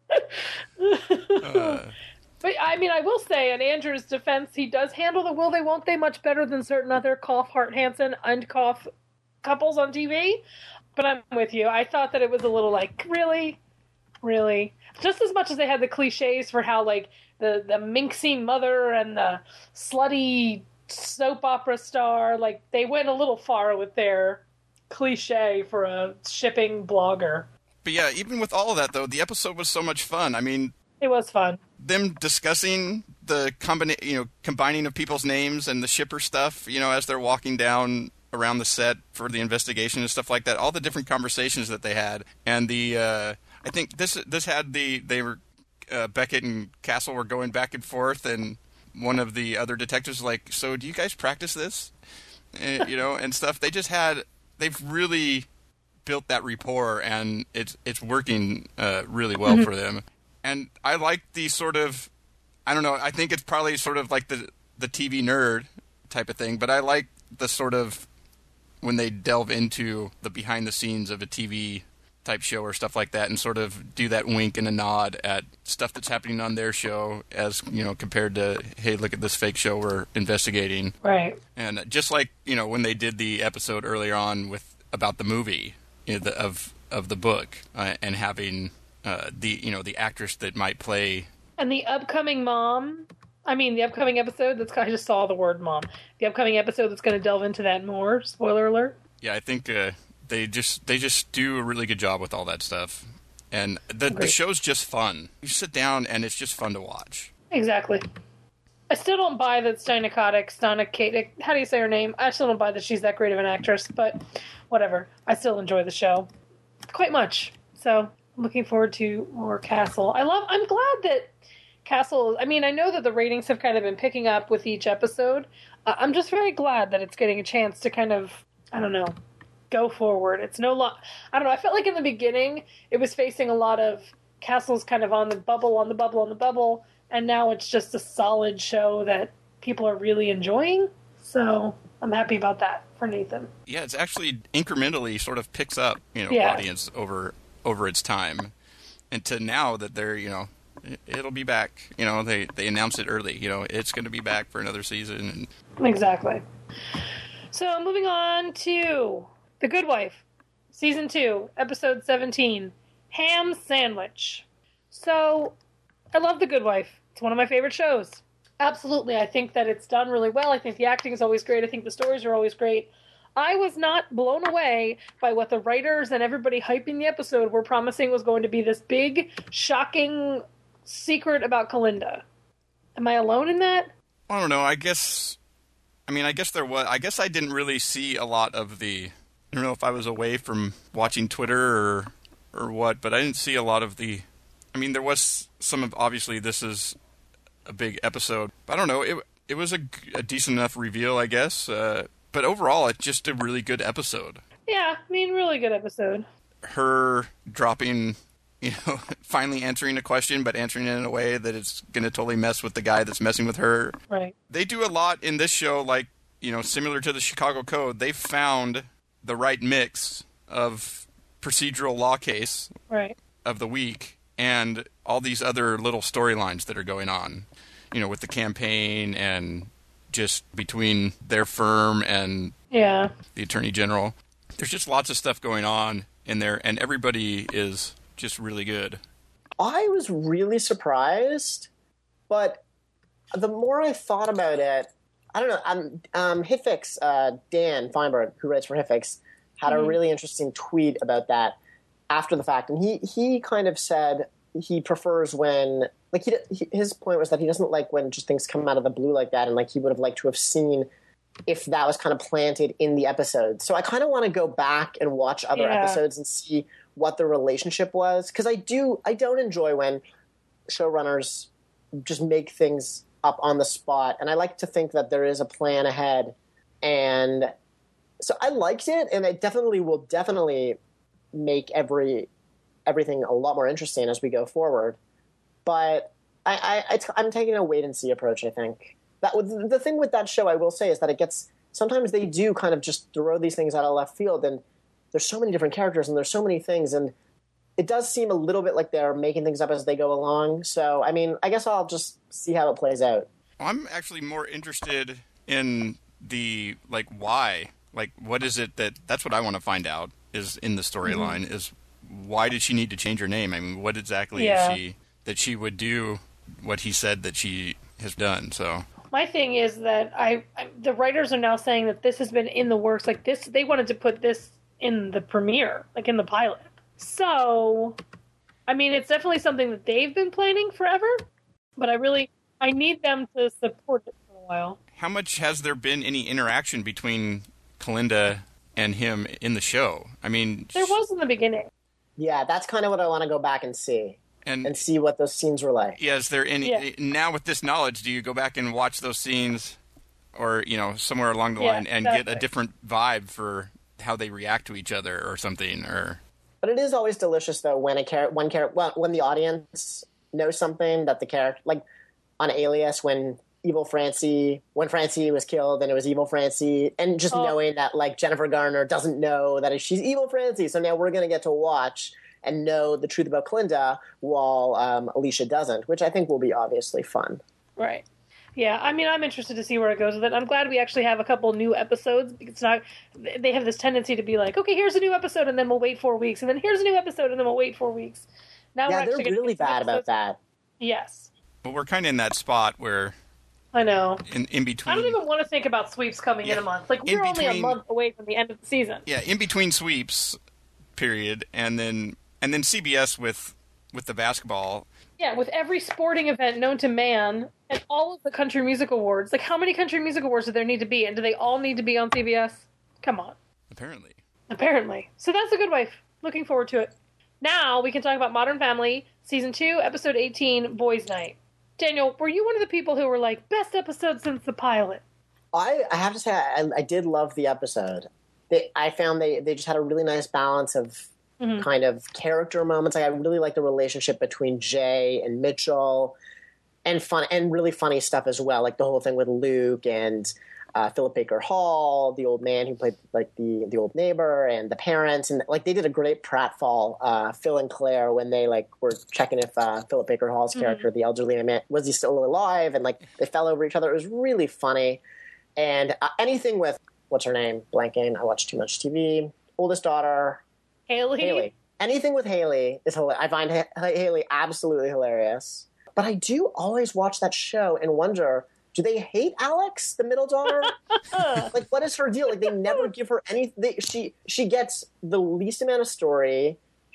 Uh, But I mean, I will say, in Andrew's defense, he does handle the will they won't they much better than certain other Cough Hart Hansen and Cough couples on T V. But I'm with you. I thought that it was a little like, really, really, just as much as they had the cliches for how like the the minxy mother and the slutty soap opera star, like they went a little far with their cliche for a shipping blogger. but yeah, even with all of that though, the episode was so much fun. I mean, It was fun. them discussing the combina- you know, combining of people's names and the shipper stuff, you know, as they're walking down around the set for the investigation and stuff like that, all the different conversations that they had. And the, uh, I think this, this had the, they were, uh, Beckett and Castle were going back and forth, and one of the other detectives was like, so do you guys practice this? And, you know, and stuff. They just had, they've really built that rapport, and it's, it's working, uh, really well for them. And I like the sort of, I don't know, I think it's probably sort of like the the T V nerd type of thing, but I like the sort of, when they delve into the behind the scenes of a T V type show or stuff like that, and sort of do that wink and a nod at stuff that's happening on their show as, you know, compared to, hey, look at this fake show we're investigating. Right. And just like, you know, when they did the episode earlier on with, about the movie, you know, the, of, of the book, uh, and having... Uh, the you know the actress that might play, And the upcoming mom, I mean, the upcoming episode that's, I just saw the word mom. The upcoming episode that's going to delve into that more, spoiler alert. Yeah, I think uh, they just they just do a really good job with all that stuff. And the, the show's just fun. You sit down, and it's just fun to watch. Exactly. I still don't buy that Steina Kotick, Stana Katic, how do you say her name? I still don't buy that she's that great of an actress, but whatever. I still enjoy the show quite much. So I'm looking forward to more Castle. I love, I'm glad that Castle, I mean, I know that the ratings have kind of been picking up with each episode. Uh, I'm just very glad that it's getting a chance to kind of, I don't know, go forward. It's no lo- I don't know, I felt like in the beginning it was facing a lot of Castle's kind of on the bubble, on the bubble, on the bubble, and now it's just a solid show that people are really enjoying. So I'm happy about that for Nathan. Yeah, it's actually incrementally sort of picks up, you know, yeah. audience over over its time. And to now that they're, you know, it'll be back. You know, they, they announced it early. You know, it's going to be back for another season. Exactly. So moving on to The Good Wife, Season two, Episode seventeen, Ham Sandwich. So, I love The Good Wife. It's one of my favorite shows. Absolutely. I think that it's done really well. I think the acting is always great. I think the stories are always great. I was not blown away by what the writers and everybody hyping the episode were promising was going to be this big, shocking secret about Kalinda. Am I alone in that? I don't know. I guess, I mean, I guess there was, I guess I didn't really see a lot of the, I don't know if I was away from watching Twitter or, or what, but I didn't see a lot of the, I mean, there was some of, obviously this is a big episode, but I don't know, it it was a, a decent enough reveal, I guess, uh, but overall, it's just a really good episode. Yeah, I mean, really good episode. Her dropping, you know, finally answering a question, but answering it in a way that it's going to totally mess with the guy that's messing with her. Right. They do a lot in this show, like, you know, similar to the Chicago Code. They found the right mix of procedural law case right. of the week and all these other little storylines that are going on, you know, with the campaign and just between their firm and yeah. the Attorney General. There's just lots of stuff going on in there, and everybody is just really good. I was really surprised, but the more I thought about it, I don't know. Um, um, HitFix, uh, Dan Feinberg, who writes for HitFix, had mm-hmm. a really interesting tweet about that after the fact, and he he kind of said he prefers when, like, he, his point was that he doesn't like when just things come out of the blue like that, and like he would have liked to have seen if that was kind of planted in the episode. So I kind of want to go back and watch other yeah. episodes and see what the relationship was, because I do I don't enjoy when showrunners just make things up on the spot, and I like to think that there is a plan ahead. And so I liked it, and it definitely will definitely make every everything a lot more interesting as we go forward. But I, I, I'm taking a wait and see approach. I think that the thing with that show, I will say, is that it gets sometimes they do kind of just throw these things out of left field, and there's so many different characters and there's so many things, and it does seem a little bit like they're making things up as they go along. So, I mean, I guess I'll just see how it plays out. I'm actually more interested in the, like, why. Like, what is it that, that's what I want to find out, is in the storyline, mm-hmm. is why did she need to change her name? I mean, what exactly yeah. is she, that she would do what he said that she has done, so. My thing is that I, I the writers are now saying that this has been in the works, like this, they wanted to put this in the premiere, like in the pilot. So, I mean, it's definitely something that they've been planning forever, but I really, I need them to support it for a while. How much has there been any interaction between Kalinda and him in the show? I mean... There was in the beginning. Yeah, that's kind of what I want to go back and see. And, and see what those scenes were like. Yeah, is there any... Yeah. Now with this knowledge, do you go back and watch those scenes or, you know, somewhere along the yeah, line and exactly. get a different vibe for how they react to each other or something, or... But it is always delicious, though, when a char- one char- well, when the audience knows something that the character, like on Alias, when Evil Francie, when Francie was killed, and it was Evil Francie, and just oh. knowing that like Jennifer Garner doesn't know that she's Evil Francie, so now we're going to get to watch and know the truth about Kalinda while um, Alicia doesn't, which I think will be obviously fun. Right. Yeah, I mean, I'm interested to see where it goes with it. I'm glad we actually have a couple new episodes. It's not, they have this tendency to be like, okay, here's a new episode, and then we'll wait four weeks, and then here's a new episode, and then we'll wait four weeks. Now yeah, we're they're actually really bad about episodes. that. Yes. But we're kind of in that spot where I know. in, in between. I don't even want to think about sweeps coming Yeah. in a month. Like, In we're only a between- month away from the end of the season. Yeah, in between sweeps, period, and then and then C B S with with the basketball. Yeah, with every sporting event known to man and all of the country music awards. Like, how many country music awards do there need to be? And do they all need to be on C B S? Come on. Apparently, Apparently. So that's The Good Wife. Looking forward to it. Now we can talk about Modern Family, Season two, Episode eighteen, Boys' Night. Daniel, were you one of the people who were like, best episode since the pilot? I, I have to say, I, I did love the episode. They, I found they, they just had a really nice balance of Mhm. kind of character moments. Like, I really like the relationship between Jay and Mitchell, and fun and really funny stuff as well. Like the whole thing with Luke and uh, Philip Baker Hall, the old man who played like the the old neighbor, and the parents, and like they did a great pratfall, uh, Phil and Claire, when they like were checking if uh, Philip Baker Hall's Mhm. character, the elderly man, was he still alive, and like they fell over each other. It was really funny, and uh, anything with what's her name, blanking. I watch too much T V. Oldest daughter. Haley? Haley. Anything with Haley is hilarious. I find ha- Haley absolutely hilarious. But I do always watch that show and wonder, do they hate Alex, the middle daughter? Like, what is her deal? Like, they never give her anything. She she gets the least amount of story.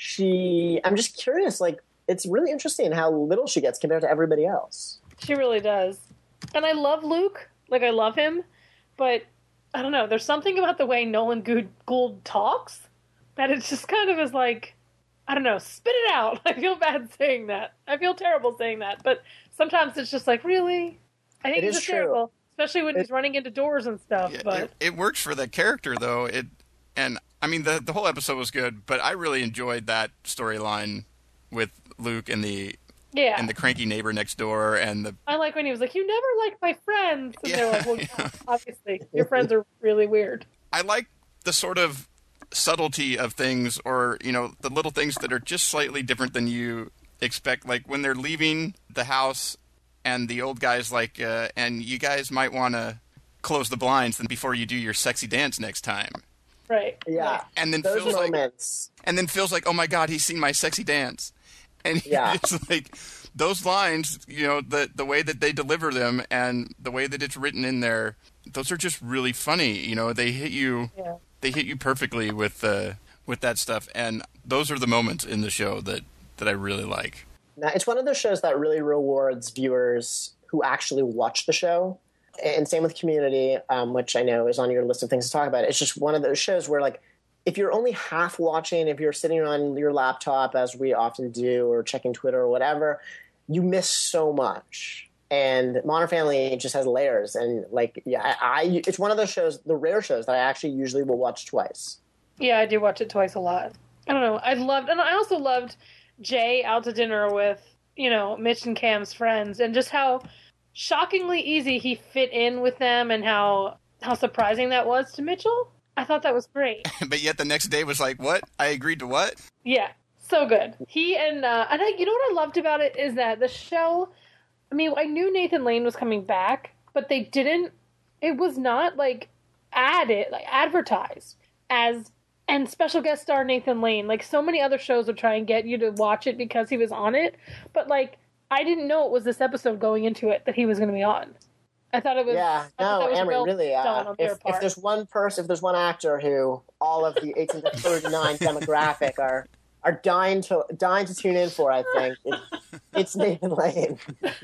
She, I'm just curious. Like, it's really interesting how little she gets compared to everybody else. She really does. And I love Luke. Like, I love him. But, I don't know, there's something about the way Nolan Gould, Gould talks that it's just kind of is like, I don't know, spit it out. I feel bad saying that. I feel terrible saying that. But sometimes it's just like, really? I think It he's is true. hysterical. Especially when It- he's running into doors and stuff. yeah, but it, it works for the character though. It and I mean the the whole episode was good, but I really enjoyed that storyline with Luke and the yeah. and the cranky neighbor next door and the I like when he was like, you never liked my friends. And they're Yeah, like, well, yeah. yeah, obviously, your friends are really weird. I like the sort of subtlety of things, or you know, the little things that are just slightly different than you expect. Like when they're leaving the house, and the old guy's like, uh, "And you guys might want to close the blinds before you do your sexy dance next time." Right. Yeah. And then Those Phil's like, moments. and then Phil's like, "Oh my God, he's seen my sexy dance," and Yeah. it's like those lines, you know, the the way that they deliver them and the way that it's written in there, those are just really funny. You know, they hit you. Yeah. They hit you perfectly with uh, with that stuff, and those are the moments in the show that, that I really like. Now, it's one of those shows that really rewards viewers who actually watch the show. And same with Community, um, which I know is on your list of things to talk about. It's just one of those shows where, like, if you're only half watching, if you're sitting on your laptop, as we often do, or checking Twitter or whatever, you miss so much. And Modern Family just has layers. And, like, yeah, I, I it's one of those shows, the rare shows, that I actually usually will watch twice. Yeah, I do watch it twice a lot. I don't know. I loved, and I also loved Jay out to dinner with, you know, Mitch and Cam's friends, and just how shockingly easy he fit in with them, and how how surprising that was to Mitchell. I thought that was great. But yet the next day was like, "What? I agreed to what?" Yeah, so good. He and uh, and I, you know what I loved about it is that the show. I mean, I knew Nathan Lane was coming back, but they didn't. It was not like added, like advertised as and special guest star Nathan Lane. Like so many other shows would try and get you to watch it because he was on it, but like I didn't know it was this episode going into it that he was going to be on. I thought it was. Yeah, I thought no, that was Emery, well really. done Uh, on their if, part. if there's one person, if there's one actor who all of the eighteen to thirty-nine demographic are are dying to dying to tune in for, I think it, it's Nathan Lane.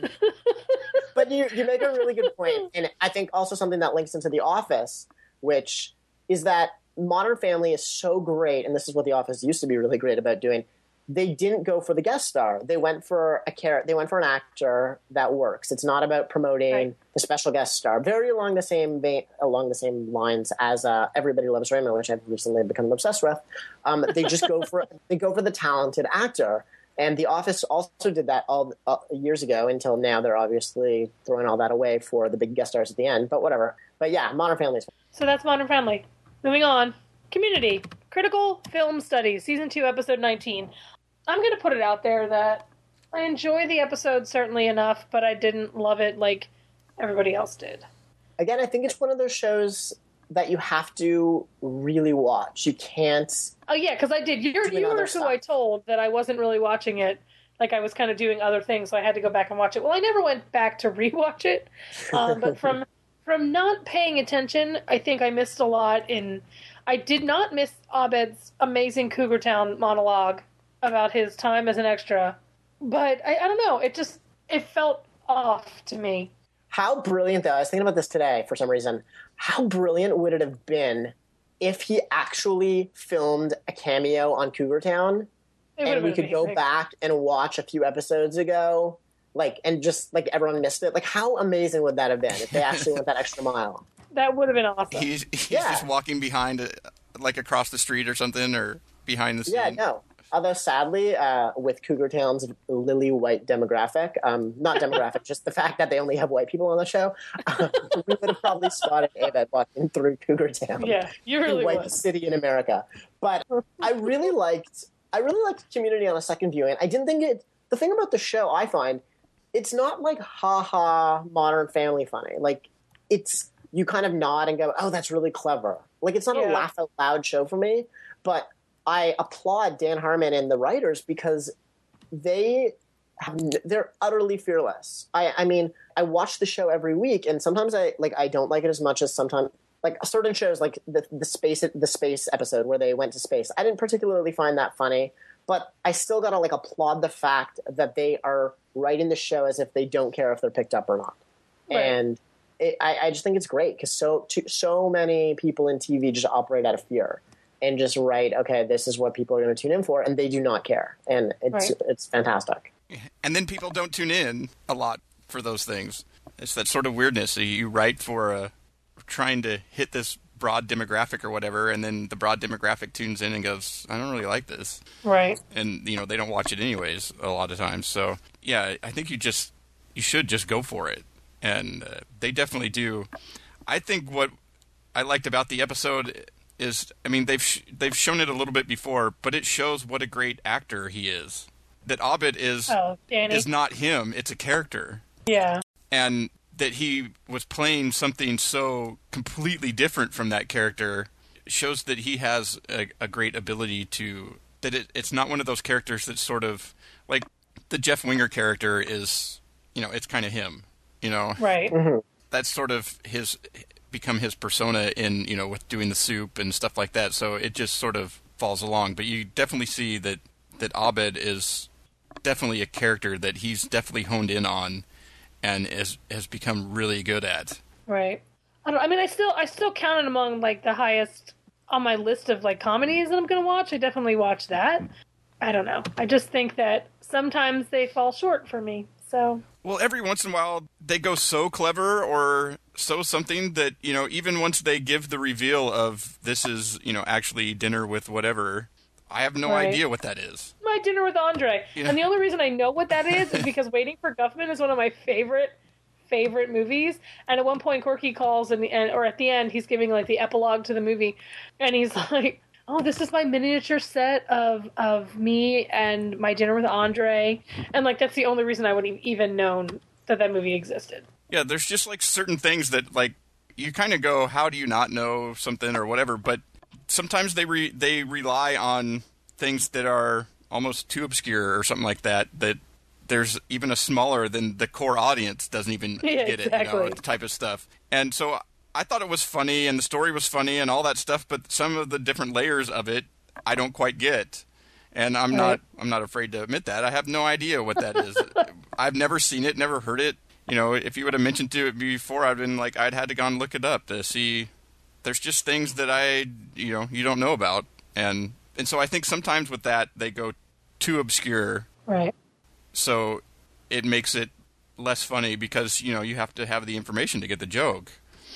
But you you make a really good point, and I think also something that links into The Office, which is that Modern Family is so great, and this is what The Office used to be really great about doing. They didn't go for the guest star. They went for a char- They went for an actor that works. It's not about promoting Right. the special guest star. Very along the same vein, along the same lines as uh, Everybody Loves Raymond, which I've recently become obsessed with. Um, they just go for they go for the talented actor. And The Office also did that all uh, years ago. Until now, they're obviously throwing all that away for the big guest stars at the end. But whatever. But yeah, Modern Family is. So that's Modern Family. Moving on. Community. Critical Film Studies, Season two, Episode nineteen. I'm going to put it out there that I enjoy the episode certainly enough, but I didn't love it like everybody else did. Again, I think it's one of those shows that you have to really watch. You can't. Oh, yeah, because I did. You're, Doing you other were who stuff. I told that I wasn't really watching it like I was kind of doing other things, so I had to go back and watch it. Well, I never went back to rewatch it, um, but from from not paying attention, I think I missed a lot. In I did not miss Abed's amazing Cougar Town monologue about his time as an extra, but I, I don't know. It just it felt off to me. How brilliant, though, I was thinking about this today for some reason. How brilliant would it have been if he actually filmed a cameo on Cougar Town and we could amazing. go back and watch a few episodes ago, like, and just, like, everyone missed it? Like, how amazing would that have been if they actually went that extra mile? That would have been awesome. He's, he's yeah. just walking behind, like, across the street or something, or behind the scene. Yeah, no. Although, sadly, uh, with Cougar Town's lily white demographic, um, not demographic, just the fact that they only have white people on the show, uh, we would have probably spotted Abed walking through Cougar Town. Yeah, you really the would. whitest city in America. But I really liked, I really liked Community on a second viewing. I didn't think it. The thing about the show, I find, it's not like ha ha Modern Family funny. Like it's you kind of nod and go, oh, that's really clever. Like it's not yeah. a laugh out loud show for me, but I applaud Dan Harmon and the writers because they have, they're utterly fearless. I, I mean, I watch the show every week, and sometimes I like I don't like it as much as sometimes like certain shows, like the the space the space episode where they went to space. I didn't particularly find that funny, but I still gotta like applaud the fact that they are writing the show as if they don't care if they're picked up or not, right. and it, I, I just think it's great because so too, so many people in T V just operate out of fear. And just write, okay, this is what people are going to tune in for, and they do not care, and it's right. it's fantastic. And then people don't tune in a lot for those things. It's that sort of weirdness. You write for a, trying to hit this broad demographic or whatever, and then the broad demographic tunes in and goes, I don't really like this. Right. And, you know, they don't watch it anyways a lot of times. So, yeah, I think you just, you should just go for it. And uh, they definitely do. I think what I liked about the episode is, I mean, they've sh- they've shown it a little bit before, but it shows what a great actor he is. That Abed is oh, is not him; it's a character. Yeah, and that he was playing something so completely different from that character shows that he has a, a great ability to. That it, it's not one of those characters that's sort of like the Jeff Winger character is. You know, it's kind of him. You know, right? Mm-hmm. That's sort of his. Become his persona in, you know, with doing the soup and stuff like that. So it just sort of falls along. But you definitely see that, that Abed is definitely a character that he's definitely honed in on and is, has become really good at. Right. I, don't, I mean, I still I still count it among, like, the highest on my list of, like, comedies that I'm going to watch. I definitely watch that. I don't know. I just think that sometimes they fall short for me. So... Well, every once in a while, they go so clever or so something that, you know, even once they give the reveal of this is, you know, actually dinner with whatever, I have no right. idea what that is. My Dinner with Andre. You know? And the only reason I know what that is is because Waiting for Guffman is one of my favorite, favorite movies. And at one point, Corky calls, in the end, or at the end, he's giving, like, the epilogue to the movie. And he's like... oh, this is my miniature set of of me and My Dinner with Andre. And, like, that's the only reason I would have even known that that movie existed. Yeah, there's just, like, certain things that, like, you kind of go, how do you not know something or whatever? But sometimes they re- they rely on things that are almost too obscure or something like that, that there's even a smaller than the core audience doesn't even yeah, get exactly. it, you know, type of stuff. And so... I thought it was funny and the story was funny and all that stuff, but some of the different layers of it I don't quite get. And I'm not I'm not afraid to admit that. I have no idea what that is. I've never seen it, never heard it. You know, if you would have mentioned to it before, I'd been like I'd had to go and look it up to see there's just things that I, you know, you don't know about. And and so I think sometimes with that they go too obscure. Right. So it makes it less funny because, you know, you have to have the information to get the joke.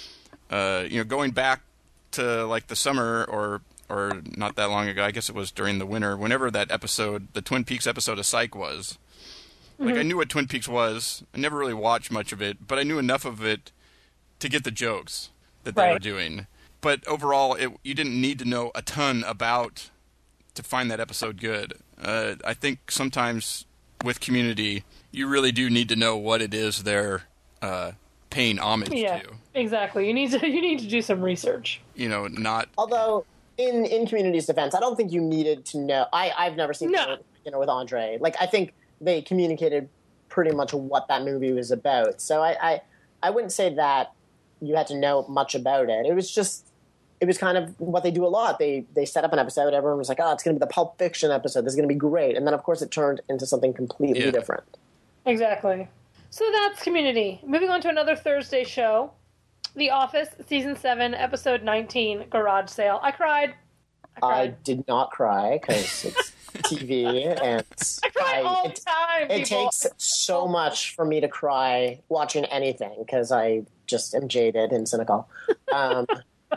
Uh, you know, going back to like the summer or or not that long ago, I guess it was during the winter, whenever that episode, the Twin Peaks episode of Psych was. Mm-hmm. Like I knew what Twin Peaks was. I never really watched much of it, but I knew enough of it to get the jokes that they right. were doing. But overall, it, you didn't need to know a ton about to find that episode good. Uh, I think sometimes with Community, you really do need to know what it is they're uh, paying homage yeah, to. Exactly. You need to you need to do some research. You know, not. Although in in Community's defense, I don't think you needed to know. I I've never seen no. Dinner with Andre. Like I think they communicated pretty much what that movie was about. So I, I, I wouldn't say that you had to know much about it. It was just, it was kind of what they do a lot. They they set up an episode. Everyone was like, oh, it's going to be the Pulp Fiction episode. This is going to be great. And then, of course, it turned into something completely Yeah. different. Exactly. So that's Community. Moving on to another Thursday show, The Office, Season seven, Episode nineteen, Garage Sale. I cried. I I cried. did not cry because it's T V. And I cry I- all it- the time, It people. takes so much for me to cry watching anything because I just am jaded and cynical. Um,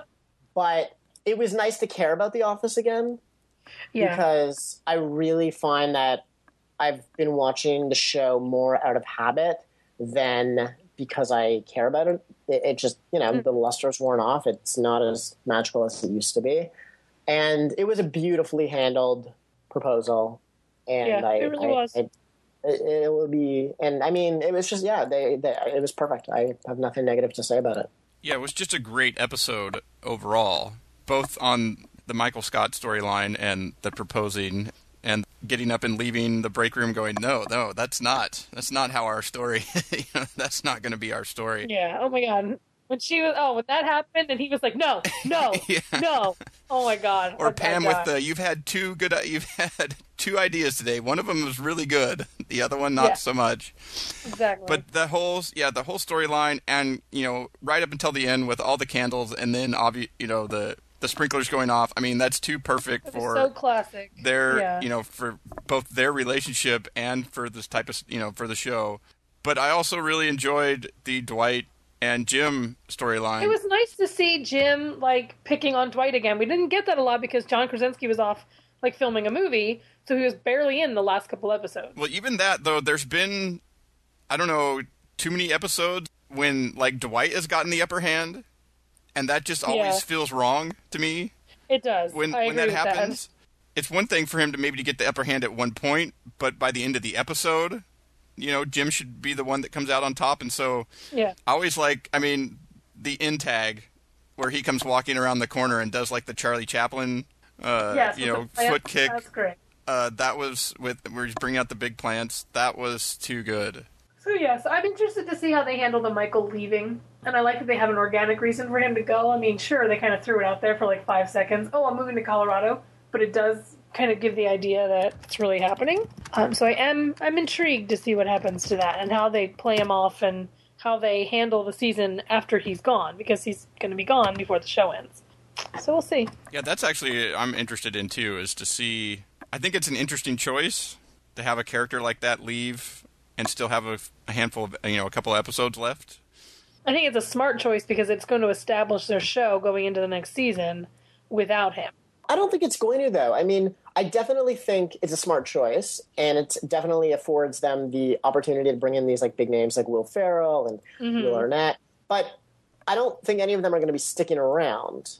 but it was nice to care about The Office again Yeah. because I really find that I've been watching the show more out of habit than because I care about it. It, it just, you know, Mm. the luster's worn off. It's not as magical as it used to be. And it was a beautifully handled proposal. And Yeah, I, it really I- was. I- it, it will be, and I mean, it was just, yeah, they, they, it was perfect. I have nothing negative to say about it. Yeah, it was just a great episode overall, both on the Michael Scott storyline and the proposing and getting up and leaving the break room going, no, no, that's not, that's not how our story, you know, that's not going to be our story. Yeah. Oh my God. When she was, oh, when that happened, and he was like, no, no, Yeah. no. Oh my God. Or I- I Pam with died. the, you've had two good, you've had two ideas today. One of them was really good. The other one, not Yeah. so much. Exactly. But the whole, yeah, the whole storyline, and you know, right up until the end with all the candles, and then obvi- you know, the the sprinklers going off. I mean, that's too perfect It was for so classic. their, Yeah. you know, for both their relationship and for this type of, you know, for the show. But I also really enjoyed the Dwight and Jim storyline. It was nice to see Jim, like, picking on Dwight again. We didn't get that a lot because John Krasinski was off, like, filming a movie, so he was barely in the last couple episodes. Well, even that, though, there's been, I don't know, too many episodes when, like, Dwight has gotten the upper hand, and that just always Yeah. feels wrong to me It does. when I when agree that with happens. It's one thing for him to maybe to get the upper hand at one point, but by the end of the episode, you know, Jim should be the one that comes out on top, and so Yeah. I always like, I mean, the end tag where he comes walking around the corner and does, like, the Charlie Chaplin, uh, Yes, you with know, the plant. foot kick. That's great. Uh, that was with where he's bringing out the big plants. That was too good. So yes, I'm interested to see how they handle the Michael leaving, and I like that they have an organic reason for him to go. I mean, sure, they kind of threw it out there for like five seconds. Oh, I'm moving to Colorado, but it does kind of give the idea that it's really happening. Um, so I am I'm intrigued to see what happens to that and how they play him off and how they handle the season after he's gone, because he's going to be gone before the show ends. So we'll see. Yeah, that's actually I'm interested in too. Is to see. I think it's an interesting choice to have a character like that leave and still have a, a handful of, you know, a couple episodes left. I think it's a smart choice because it's going to establish their show going into the next season without him. I don't think it's going to, though. I mean, I definitely think it's a smart choice, and it definitely affords them the opportunity to bring in these like big names like Will Ferrell and Mhm. Will Arnett. But I don't think any of them are going to be sticking around.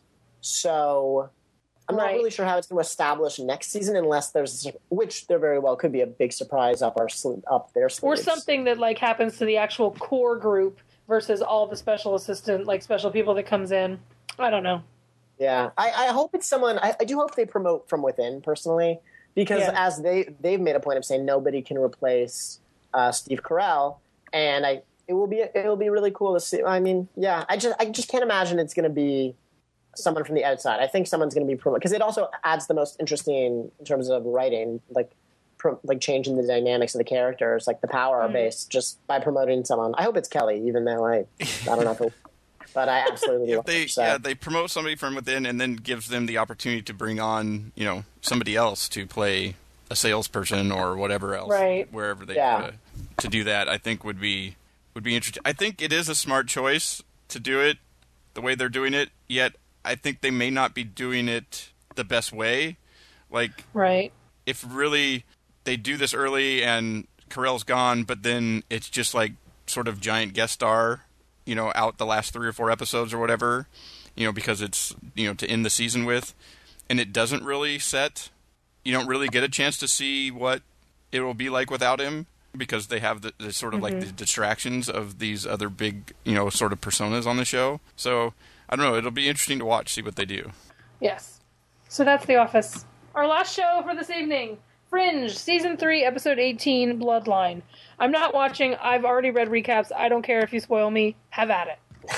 So I'm not Right. really sure how it's going to establish next season, unless there's, which there very well could be a big surprise up our sl- up their Or sleeves. something that like happens to the actual core group versus all the special assistant, like special people that comes in. I don't know. Yeah, I, I hope it's someone. I, I do hope they promote from within, personally, because Yeah. as they they've made a point of saying nobody can replace uh, Steve Carell, and I it will be it will be really cool to see. I mean, yeah, I just I just can't imagine it's going to be someone from the outside. I think someone's going to be promoted because it also adds the most interesting in terms of writing, like pro, like changing the dynamics of the characters, like the power Mm-hmm. base, just by promoting someone. I hope it's Kelly, even though I I don't know if it, but I absolutely If love they her, so. yeah they promote somebody from within and then gives them the opportunity to bring on, you know, somebody else to play a salesperson or whatever else, Right. wherever they Yeah. uh, to do that, I think would be would be interesting. I think it is a smart choice to do it the way they're doing it. Yet I think they may not be doing it the best way. Like Right. if really they do this early and Carell's gone, but then it's just like sort of giant guest star, you know, out the last three or four episodes or whatever, you know, because it's, you know, to end the season with, and it doesn't really set, you don't really get a chance to see what it will be like without him, because they have the, the sort of like the distractions of these other big, you know, sort of personas on the show. So I don't know, it'll be interesting to watch, see what they do. Yes. So that's The Office. Our last show for this evening, Fringe, Season three, Episode eighteen, Bloodline. I'm not watching. I've already read recaps. I don't care if you spoil me. Have at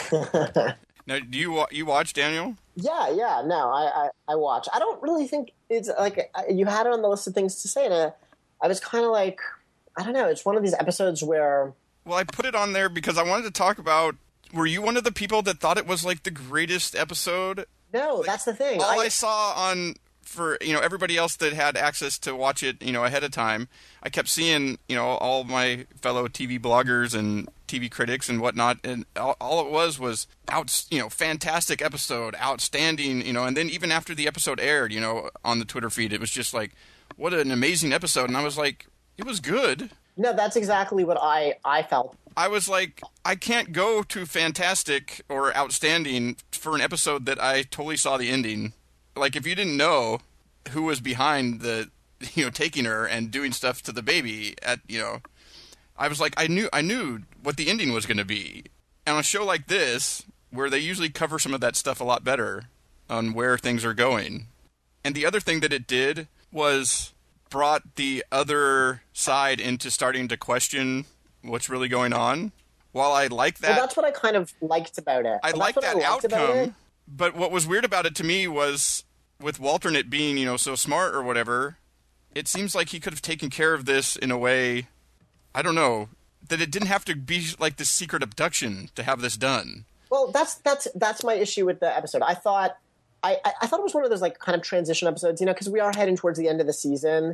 it. Now, do you wa- you watch, Daniel? Yeah, yeah, no, I, I, I watch. I don't really think it's like you had it on the list of things to say, and I, I was kind of like, I don't know. It's one of these episodes where. Well, I put it on there because I wanted to talk about. Were you one of the people that thought it was like the greatest episode? No, like, that's the thing. All I, I saw on for you know everybody else that had access to watch it, you know, ahead of time, I kept seeing you know all my fellow T V bloggers and T V critics and whatnot, and all, all it was was out, you know, fantastic episode, outstanding, you know, and then even after the episode aired, you know, on the Twitter feed, it was just like, what an amazing episode, and I was like, it was good. No, that's exactly what I, I felt. I was like, I can't go to fantastic or outstanding for an episode that I totally saw the ending. Like, if you didn't know who was behind the, you know, taking her and doing stuff to the baby at, you know, I was like, I knew, I knew what the ending was going to be. And on a show like this, where they usually cover some of that stuff a lot better on where things are going. And the other thing that it did was brought the other side into starting to question what's really going on. While I like that... Well, that's what I kind of liked about it. I like that I outcome, but what was weird about it to me was, with Walternate being, you know, so smart or whatever, it seems like he could have taken care of this in a way, I don't know, that it didn't have to be like this secret abduction to have this done. Well, that's that's that's my issue with the episode. I thought... I, I thought it was one of those like kind of transition episodes, you know, because we are heading towards the end of the season.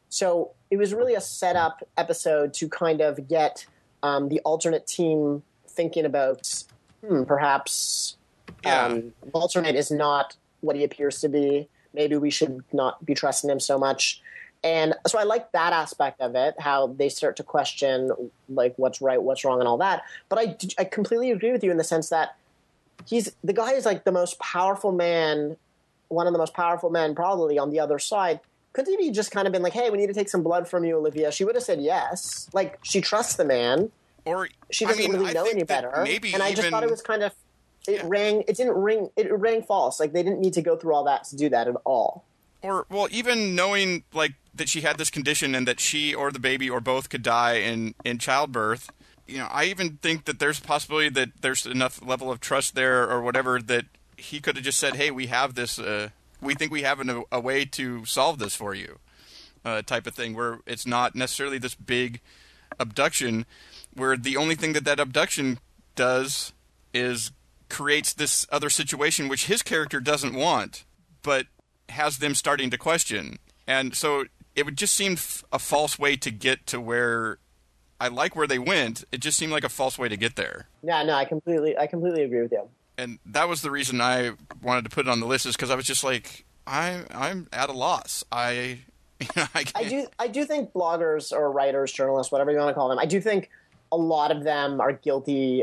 So it was really a setup episode to kind of get um, the alternate team thinking about, hmm, perhaps Yeah. um, alternate is not what he appears to be. Maybe we should not be trusting him so much. And so I like that aspect of it, how they start to question like what's right, what's wrong, and all that. But I, I completely agree with you in the sense that he's the guy is like the most powerful man, one of the most powerful men probably on the other side. Couldn't he just kind of been like, hey, we need to take some blood from you, Olivia? She would have said yes. Like, she trusts the man. Or She doesn't I mean, really I know think any that better. Maybe and I even, just thought it was kind of, it Yeah. rang, it didn't ring, it rang false. Like, they didn't need to go through all that to do that at all. Or, well, even knowing, like, that she had this condition and that she or the baby or both could die in, in childbirth, you know, I even think that there's a possibility that there's enough level of trust there or whatever that he could have just said, hey, we have this, uh, we think we have an, a way to solve this for you, uh, type of thing, where it's not necessarily this big abduction, where the only thing that that abduction does is creates this other situation which his character doesn't want, but has them starting to question. And so it would just seem f- a false way to get to where I like where they went. It just seemed like a false way to get there. Yeah, no, I completely, I completely agree with you. And that was the reason I wanted to put it on the list, is because I was just like, I, I'm at a loss. I, you know, I, I do, I do think bloggers or writers, journalists, whatever you want to call them, I do think a lot of them are guilty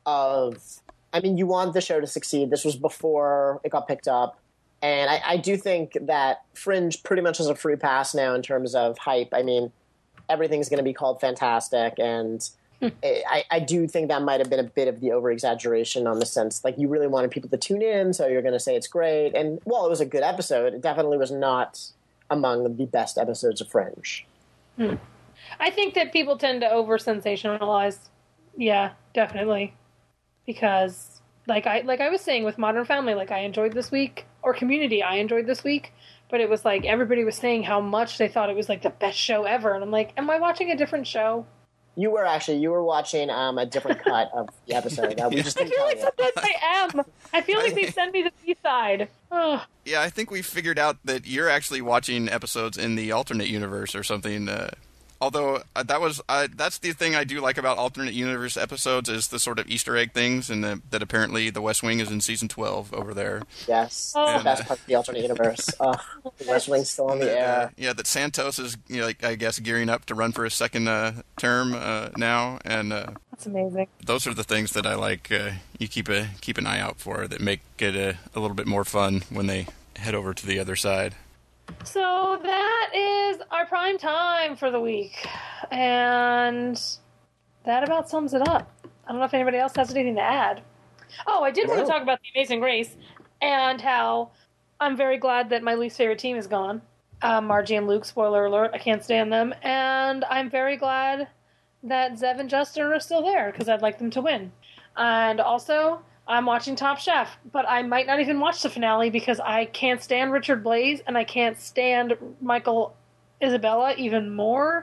of. I mean, you want the show to succeed. This was before it got picked up. And I, I do think that Fringe pretty much has a free pass now in terms of hype. I mean, everything's going to be called fantastic. And I, I do think that might have been a bit of the over-exaggeration on the sense, like, you really wanted people to tune in, so you're going to say it's great. And while it was a good episode, it definitely was not among the best episodes of Fringe. Hmm. I think that people tend to over-sensationalize. Yeah, definitely. Because, like I like I was saying with Modern Family, like, I enjoyed this week, or Community, I enjoyed this week, but it was like everybody was saying how much they thought it was like the best show ever, and I'm like, am I watching a different show? You were actually, you were watching um, a different cut of the episode. Uh, we just I didn't feel tell like you. sometimes I am. I feel like they send me the B-side. Ugh. Yeah, I think we figured out that you're actually watching episodes in the alternate universe or something. Uh, although uh, that was uh, that's the thing I do like about alternate universe episodes, is the sort of Easter egg things, and the, that apparently The West Wing is in season twelve over there. Yes, Oh. the best part of the alternate universe. Oh, the West Wing's still on the That, uh, air. yeah, that Santos is, you know, like, I guess, gearing up to run for his second uh, term uh, now, and uh, That's amazing. those are the things that I like. Uh, you keep a keep an eye out for that make it a, a little bit more fun when they head over to the other side. So that is our prime time for the week. And that about sums it up. I don't know if anybody else has anything to add. Oh, I did want No. to talk about The Amazing Race and how I'm very glad that my least favorite team is gone. Um, Margie and Luke, spoiler alert, I can't stand them. And I'm very glad that Zev and Justin are still there, because I'd like them to win. And also, I'm watching Top Chef, but I might not even watch the finale because I can't stand Richard Blais, and I can't stand Michael Isabella even more.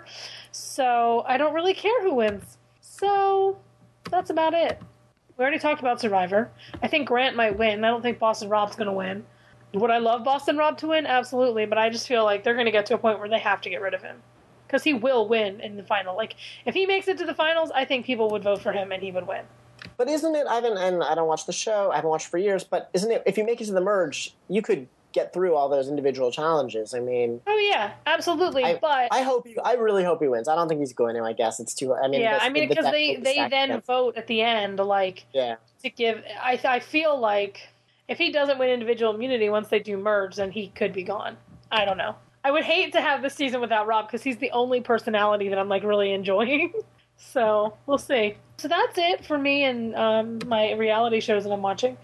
So I don't really care who wins. So that's about it. We already talked about Survivor. I think Grant might win. I don't think Boston Rob's going to win. Would I love Boston Rob to win? Absolutely, but I just feel like they're going to get to a point where they have to get rid of him. Because he will win in the final. Like, if he makes it to the finals, I think people would vote for him and he would win. But isn't it, I haven't, and I don't watch the show, I haven't watched for years, but isn't it, if you make it to the merge, you could get through all those individual challenges. I mean... Oh, yeah, absolutely, I, but... I hope, you, I really hope he wins. I don't think he's going to, I guess. It's too, I mean... Yeah, the, I mean, the because they, they then him. vote at the end, like, yeah. to give... I, I feel like if he doesn't win individual immunity once they do merge, then he could be gone. I don't know. I would hate to have this season without Rob, because he's the only personality that I'm, like, really enjoying. So, we'll see. So that's it for me and um, my reality shows that I'm watching.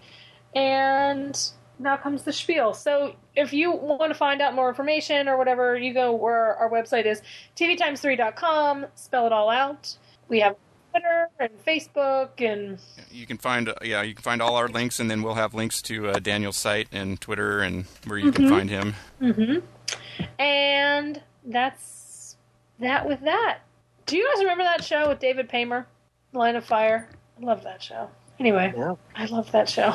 And now comes the spiel. So if you want to find out more information or whatever, you go where our website is, T V times three dot com, spell it all out. We have Twitter and Facebook and... You can find, uh, yeah, you can find all our links, and then we'll have links to uh, Daniel's site and Twitter and where you mm-hmm. can find him. Mm-hmm. And that's that with that. Do you guys remember that show with David Paymer? Line of Fire? I love that show. Anyway, yeah. I love that show.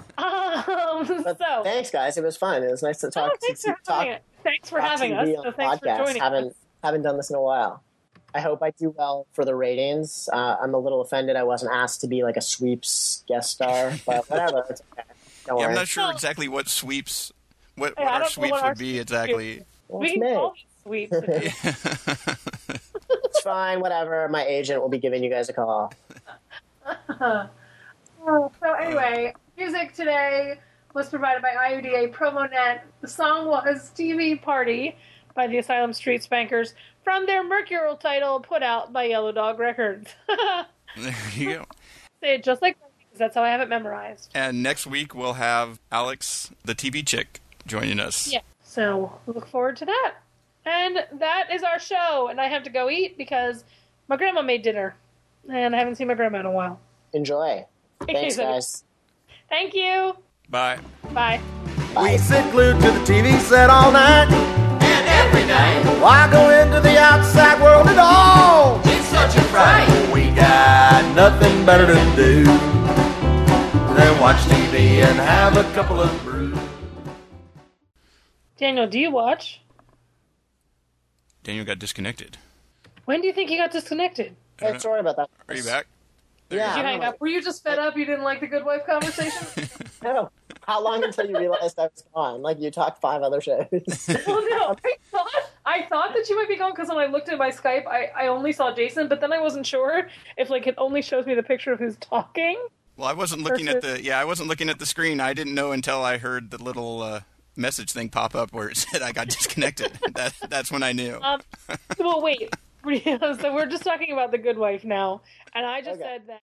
Um, so thanks, guys. It was fun. It was nice to talk. Oh, thanks, to, for talk, having thanks for having us. So thanks podcast. for joining haven't, us. Haven't done this in a while. I hope I do well for the ratings. Uh, I'm a little offended I wasn't asked to be like a sweeps guest star, but whatever. It's okay. Don't Yeah, worry. I'm not sure exactly what sweeps, what, Yeah, what I our don't know sweeps what would our be sweeps exactly. Well, We it's can May. call it sweeps. It's fine, whatever. My agent will be giving you guys a call. So anyway, music today was provided by I U D A PromoNet. The song was T V Party by the Asylum Street Spankers from their Mercurial title put out by Yellow Dog Records. There you go. Say it just like that because that's how I have it memorized. And next week we'll have Alex, the T V chick, joining us. Yeah. So we look forward to that. And that is our show. And I have to go eat because my grandma made dinner. And I haven't seen my grandma in a while. Enjoy. Thanks, guys. Thank you. Bye. Bye. Bye. We sit glued to the T V set all night. And every day, Why go into the outside world at all? it's such a fright. We got nothing better to do than watch T V and have a couple of brews. Daniel, do you watch? Daniel got disconnected. When do you think you got disconnected? Hey, sorry about that. Are you back? Yeah. Did you I hang don't up? Were you just fed up? You didn't like the Good Wife conversation? know. How long until you realized I was gone? Like, you talked five other shows. Well, no. I thought I thought that you might be gone because when I looked at my Skype, I, I only saw Jason, but then I wasn't sure if like it only shows me the picture of who's talking. Well, I wasn't looking at the yeah, I wasn't looking at the screen. I didn't know until I heard the little uh, message thing pop up where it said I got disconnected. that that's when I knew. Um, well, wait. So we're just talking about the Good Wife now, and I just Okay. said that.